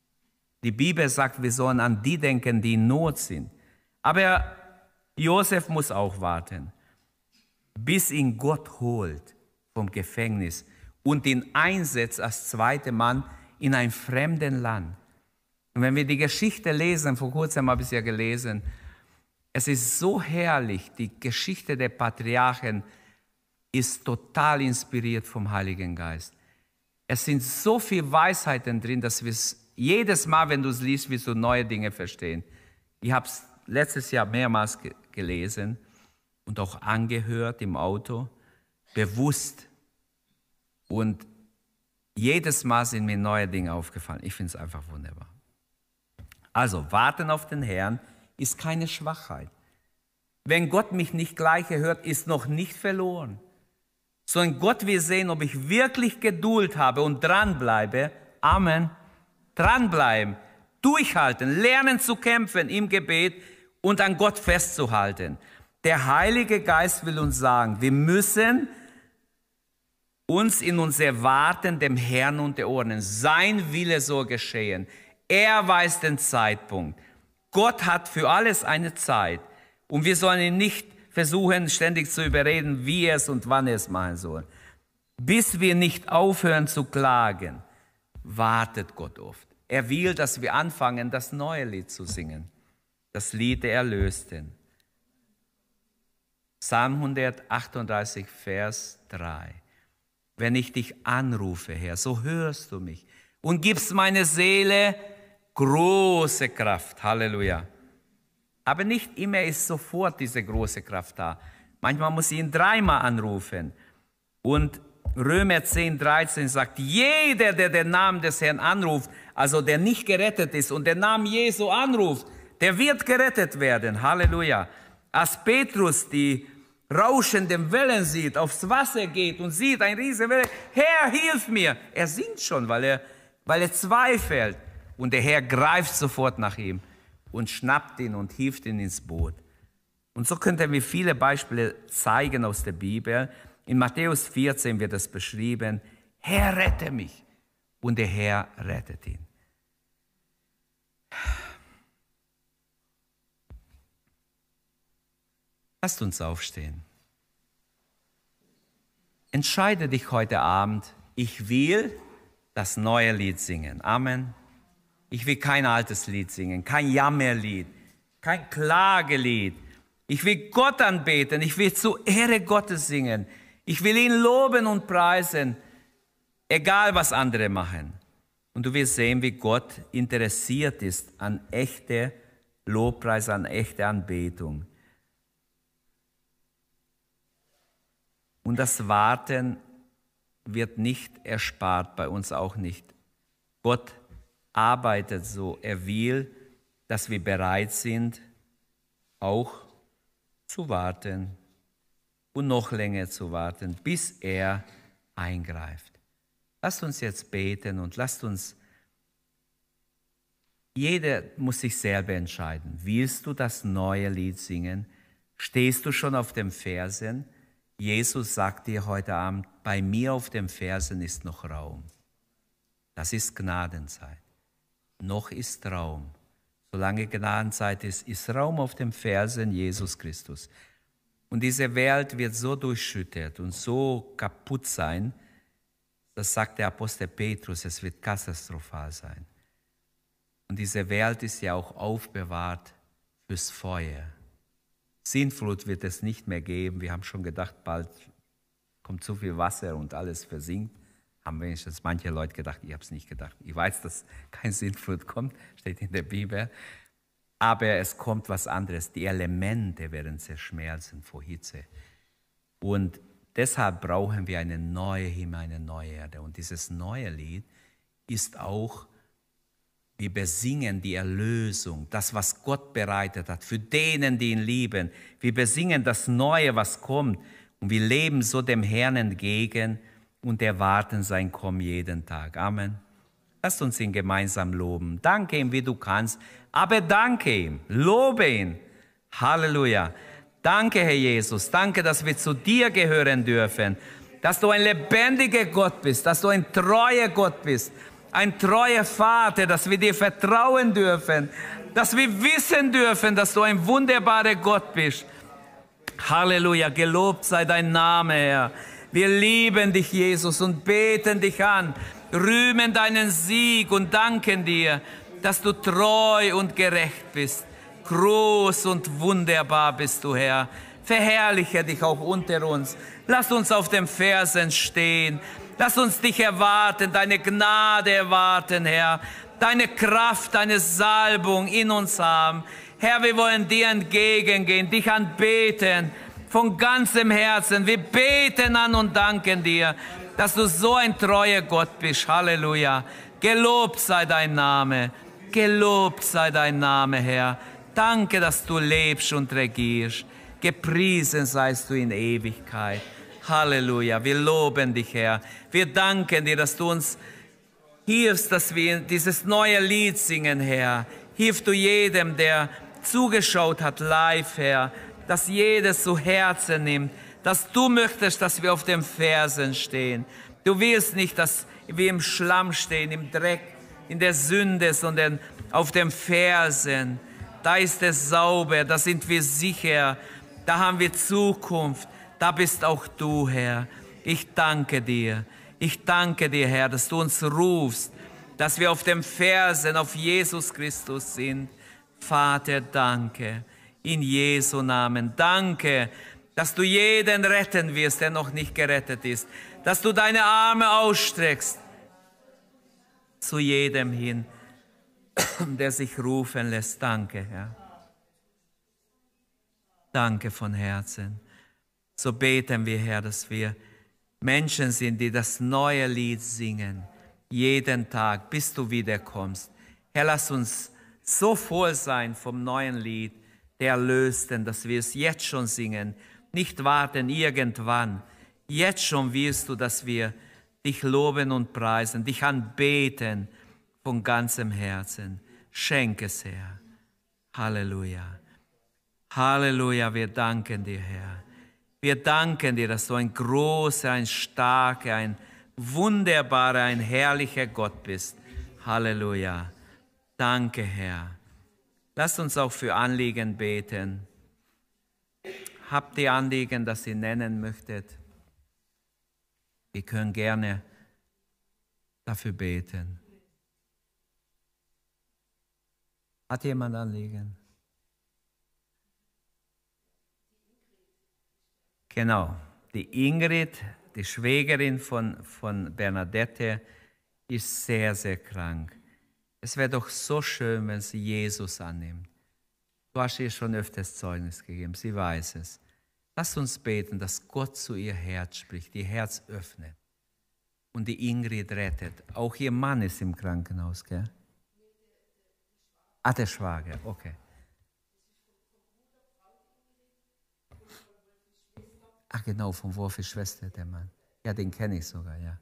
Die Bibel sagt, wir sollen an die denken, die in Not sind. Aber Josef muss auch warten, bis ihn Gott holt vom Gefängnis und ihn einsetzt als zweiter Mann in einem fremden Land. Und wenn wir die Geschichte lesen, vor kurzem habe ich es ja gelesen, es ist so herrlich, die Geschichte der Patriarchen ist total inspiriert vom Heiligen Geist. Es sind so viele Weisheiten drin, dass wir es jedes Mal, wenn du es liest, wirst du neue Dinge verstehen. Ich habe es letztes Jahr mehrmals ge- gelesen und auch angehört im Auto, bewusst. Und jedes Mal sind mir neue Dinge aufgefallen. Ich finde es einfach wunderbar. Also, warten auf den Herrn ist keine Schwachheit. Wenn Gott mich nicht gleich erhört, ist noch nicht verloren. Sondern Gott will sehen, ob ich wirklich Geduld habe und dranbleibe. Amen. Dranbleiben, durchhalten, lernen zu kämpfen im Gebet und an Gott festzuhalten. Der Heilige Geist will uns sagen, wir müssen uns in unser Warten dem Herrn unterordnen. Sein Wille soll geschehen. Er weiß den Zeitpunkt. Gott hat für alles eine Zeit. Und wir sollen ihn nicht versuchen, ständig zu überreden, wie er es und wann er es machen soll. Bis wir nicht aufhören zu klagen, wartet Gott oft. Er will, dass wir anfangen, das neue Lied zu singen. Das Lied der Erlösten. Psalm hundertachtunddreißig, Vers drei. Wenn ich dich anrufe, Herr, so hörst du mich und gibst meine Seele große Kraft. Halleluja. Aber nicht immer ist sofort diese große Kraft da. Manchmal muss ich ihn dreimal anrufen. Und Römer zehn, dreizehn sagt, jeder, der den Namen des Herrn anruft, also der nicht gerettet ist und den Namen Jesu anruft, der wird gerettet werden. Halleluja. Als Petrus die rauschenden Wellen sieht, aufs Wasser geht und sieht eine riesige Welle, Herr, hilf mir. Er singt schon, weil er, weil er zweifelt. Und der Herr greift sofort nach ihm und schnappt ihn und hieft ihn ins Boot. Und so könnten wir viele Beispiele zeigen aus der Bibel. In Matthäus vierzehn wird es beschrieben, Herr, rette mich. Und der Herr rettet ihn. Lasst uns aufstehen. Entscheide dich heute Abend, ich will das neue Lied singen. Amen. Ich will kein altes Lied singen, kein Jammerlied, kein Klagelied. Ich will Gott anbeten, ich will zur Ehre Gottes singen. Ich will ihn loben und preisen, egal was andere machen. Und du wirst sehen, wie Gott interessiert ist an echte Lobpreis, an echte Anbetung. Und das Warten wird nicht erspart, bei uns auch nicht. Gott arbeitet so. Er will, dass wir bereit sind, auch zu warten und noch länger zu warten, bis er eingreift. Lasst uns jetzt beten und lasst uns, jeder muss sich selber entscheiden. Willst du das neue Lied singen? Stehst du schon auf den Versen? Jesus sagt dir heute Abend, bei mir auf den Versen ist noch Raum. Das ist Gnadenzeit. Noch ist Raum. Solange Gnadenzeit ist, ist Raum auf den Versen Jesus Christus. Und diese Welt wird so durchschüttet und so kaputt sein, das sagt der Apostel Petrus, es wird katastrophal sein. Und diese Welt ist ja auch aufbewahrt fürs Feuer. Sintflut wird es nicht mehr geben. Wir haben schon gedacht, bald kommt zu viel Wasser und alles versinkt. Haben wenigstens manche Leute gedacht, ich habe es nicht gedacht. Ich weiß, dass kein Sintflut kommt, steht in der Bibel. Aber es kommt was anderes. Die Elemente werden zerschmelzen vor Hitze. Und deshalb brauchen wir eine neue Himmel, eine neue Erde. Und dieses neue Lied ist auch, wir besingen die Erlösung, das, was Gott bereitet hat, für denen, die ihn lieben. Wir besingen das Neue, was kommt. Und wir leben so dem Herrn entgegen und erwarten sein Kommen jeden Tag. Amen. Lasst uns ihn gemeinsam loben. Danke ihm, wie du kannst, aber danke ihm. Lobe ihn. Halleluja. Danke, Herr Jesus. Danke, dass wir zu dir gehören dürfen. Dass du ein lebendiger Gott bist, dass du ein treuer Gott bist. ein treuer Vater, dass wir dir vertrauen dürfen, dass wir wissen dürfen, dass du ein wunderbarer Gott bist. Halleluja, gelobt sei dein Name, Herr. Wir lieben dich, Jesus, und beten dich an, rühmen deinen Sieg und danken dir, dass du treu und gerecht bist. Groß und wunderbar bist du, Herr. Verherrliche dich auch unter uns. Lass uns auf den Fersen stehen. Lass uns dich erwarten, deine Gnade erwarten, Herr. Deine Kraft, deine Salbung in uns haben. Herr, wir wollen dir entgegengehen, dich anbeten von ganzem Herzen. Wir beten an und danken dir, dass du so ein treuer Gott bist. Halleluja. Gelobt sei dein Name. Gelobt sei dein Name, Herr. Danke, dass du lebst und regierst. Gepriesen seist du in Ewigkeit. Halleluja. Wir loben dich, Herr. Wir danken dir, dass du uns hilfst, dass wir dieses neue Lied singen, Herr. Hilf du jedem, der zugeschaut hat live, Herr, dass jeder zu Herzen nimmt, dass du möchtest, dass wir auf den Fersen stehen. Du willst nicht, dass wir im Schlamm stehen, im Dreck, in der Sünde, sondern auf den Fersen. Da ist es sauber, da sind wir sicher, da haben wir Zukunft, da bist auch du, Herr. Ich danke dir, ich danke dir, Herr, dass du uns rufst, dass wir auf den Fersen auf Jesus Christus sind. Vater, danke, in Jesu Namen, danke, dass du jeden retten wirst, der noch nicht gerettet ist, dass du deine Arme ausstreckst zu jedem hin, der sich rufen lässt. Danke, Herr. Danke von Herzen. So beten wir, Herr, dass wir Menschen sind, die das neue Lied singen, jeden Tag, bis du wiederkommst. Herr, lass uns so voll sein vom neuen Lied, der Erlösten, dass wir es jetzt schon singen, nicht warten irgendwann. Jetzt schon willst du, dass wir dich loben und preisen, dich anbeten von ganzem Herzen. Schenke es, Herr. Halleluja. Halleluja, wir danken dir, Herr. Wir danken dir, dass du ein großer, ein starker, ein wunderbarer, ein herrlicher Gott bist. Halleluja. Danke, Herr. Lasst uns auch für Anliegen beten. Habt ihr Anliegen, das ihr nennen möchtet? Wir können gerne dafür beten. Hat jemand Anliegen? Genau, die Ingrid, die Schwägerin von, von Bernadette, ist sehr, sehr krank. Es wäre doch so schön, wenn sie Jesus annimmt. Du hast ihr schon öfters Zeugnis gegeben, sie weiß es. Lass uns beten, dass Gott zu ihr Herz spricht, ihr Herz öffnet und die Ingrid rettet. Auch ihr Mann ist im Krankenhaus, gell? Ah, der Schwager, okay. Ach genau, von Wolfis Schwester, der Mann. Ja, den kenne ich sogar, ja.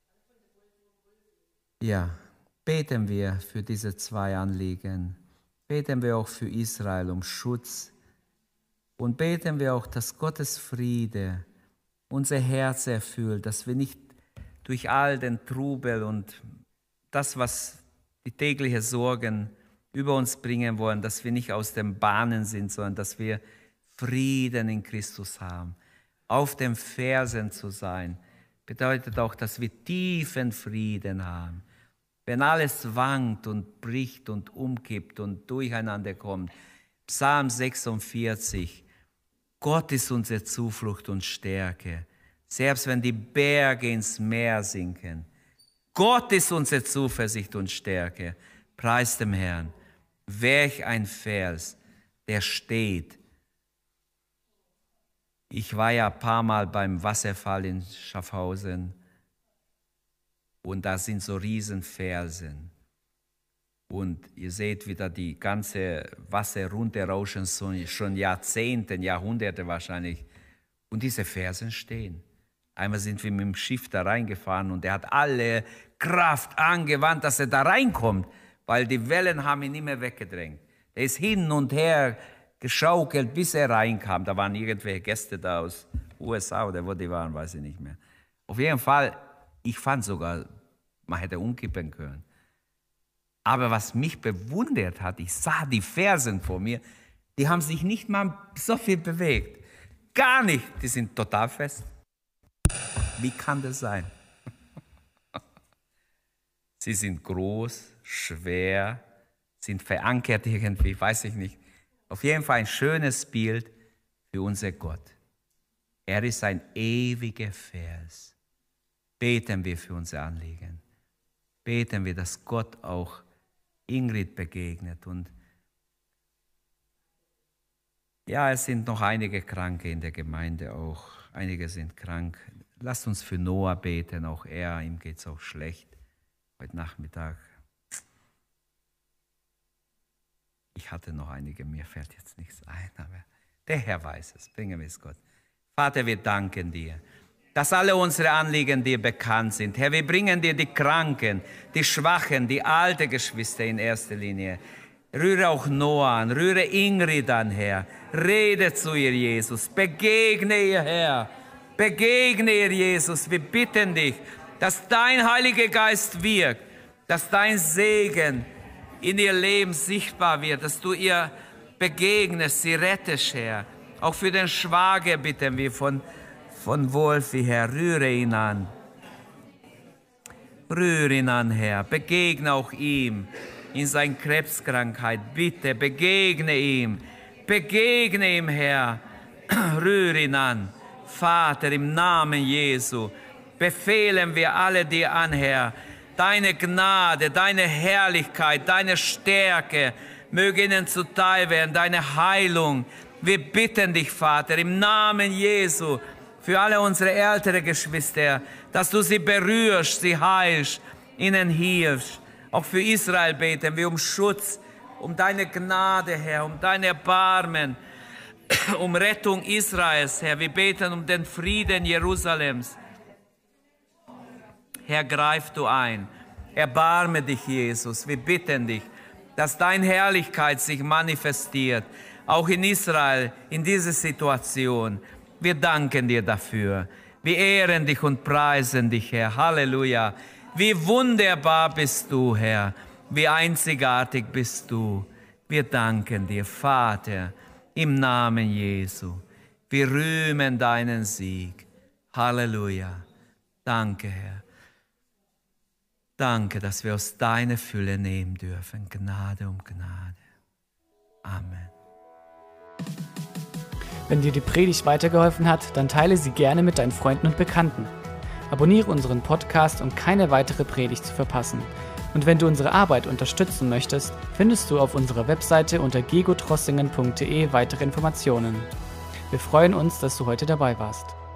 Ja, beten wir für diese zwei Anliegen. Beten wir auch für Israel um Schutz. Und beten wir auch, dass Gottes Friede unser Herz erfüllt, dass wir nicht durch all den Trubel und das, was die täglichen Sorgen über uns bringen wollen, dass wir nicht aus den Bahnen sind, sondern dass wir Frieden in Christus haben. Auf den Fersen zu sein, bedeutet auch, dass wir tiefen Frieden haben. Wenn alles wankt und bricht und umkippt und durcheinander kommt. Psalm sechsundvierzig. Gott ist unsere Zuflucht und Stärke, selbst wenn die Berge ins Meer sinken. Gott ist unsere Zuversicht und Stärke. Preis dem Herrn. Welch ein Vers, der steht. Ich war ja ein paar Mal beim Wasserfall in Schaffhausen und da sind so Riesenfelsen. Und ihr seht wieder die ganze Wasser runterrauschen, so schon Jahrzehnte, Jahrhunderte wahrscheinlich. Und diese Felsen stehen. Einmal sind wir mit dem Schiff da reingefahren und er hat alle Kraft angewandt, dass er da reinkommt, weil die Wellen haben ihn nicht mehr weggedrängt. Er ist hin und her geschaukelt, bis er reinkam. Da waren irgendwelche Gäste da aus U S A oder wo die waren, weiß ich nicht mehr. Auf jeden Fall, ich fand sogar Man hätte umkippen können. Aber was mich bewundert hat, ich sah die Fersen vor mir, die haben sich nicht mal so viel bewegt. Gar nicht. Die sind total fest. Wie kann das sein? Sie sind groß, schwer, sind verankert irgendwie, weiß ich nicht. Auf jeden Fall ein schönes Bild für unser Gott. Er ist ein ewiger Vers. Beten wir für unser Anliegen. Beten wir, dass Gott auch Ingrid begegnet. Und ja, es sind noch einige Kranke in der Gemeinde auch. Einige sind krank. Lasst uns für Noah beten, auch er, ihm geht es auch schlecht. Heute Nachmittag. Ich hatte noch einige, mir fällt jetzt nichts ein, aber der Herr weiß es. Bringen wir es Gott. Vater, wir danken dir, dass alle unsere Anliegen dir bekannt sind. Herr, wir bringen dir die Kranken, die Schwachen, die alte Geschwister in erster Linie. Rühre auch Noah an, rühre Ingrid an, Herr. Rede zu ihr, Jesus. Begegne ihr, Herr. Begegne ihr, Jesus. Wir bitten dich, dass dein Heiliger Geist wirkt, dass dein Segen in ihr Leben sichtbar wird, dass du ihr begegnest, sie rettest, Herr. Auch für den Schwager bitten wir von, von Wolfi, Herr. Rühre ihn an. Rühre ihn an, Herr. Begegne auch ihm in seiner Krebskrankheit. Bitte, begegne ihm. Begegne ihm, Herr. Rühre ihn an. Vater, im Namen Jesu befehlen wir alle dir an, Herr. Deine Gnade, deine Herrlichkeit, deine Stärke möge ihnen zuteil werden, deine Heilung. Wir bitten dich, Vater, im Namen Jesu, für alle unsere älteren Geschwister, dass du sie berührst, sie heilst, ihnen hilfst. Auch für Israel beten wir um Schutz, um deine Gnade, Herr, um dein Erbarmen, um Rettung Israels, Herr. Wir beten um den Frieden Jerusalems. Herr, greif du ein. Erbarme dich, Jesus. Wir bitten dich, dass deine Herrlichkeit sich manifestiert, auch in Israel, in dieser Situation. Wir danken dir dafür. Wir ehren dich und preisen dich, Herr. Halleluja. Wie wunderbar bist du, Herr. Wie einzigartig bist du. Wir danken dir, Vater, im Namen Jesu. Wir rühmen deinen Sieg. Halleluja. Danke, Herr. Danke, dass wir aus deiner Fülle nehmen dürfen. Gnade um Gnade. Amen. Wenn dir die Predigt weitergeholfen hat, dann teile sie gerne mit deinen Freunden und Bekannten. Abonniere unseren Podcast, um keine weitere Predigt zu verpassen. Und wenn du unsere Arbeit unterstützen möchtest, findest du auf unserer Webseite unter gegotrossingen punkt de weitere Informationen. Wir freuen uns, dass du heute dabei warst.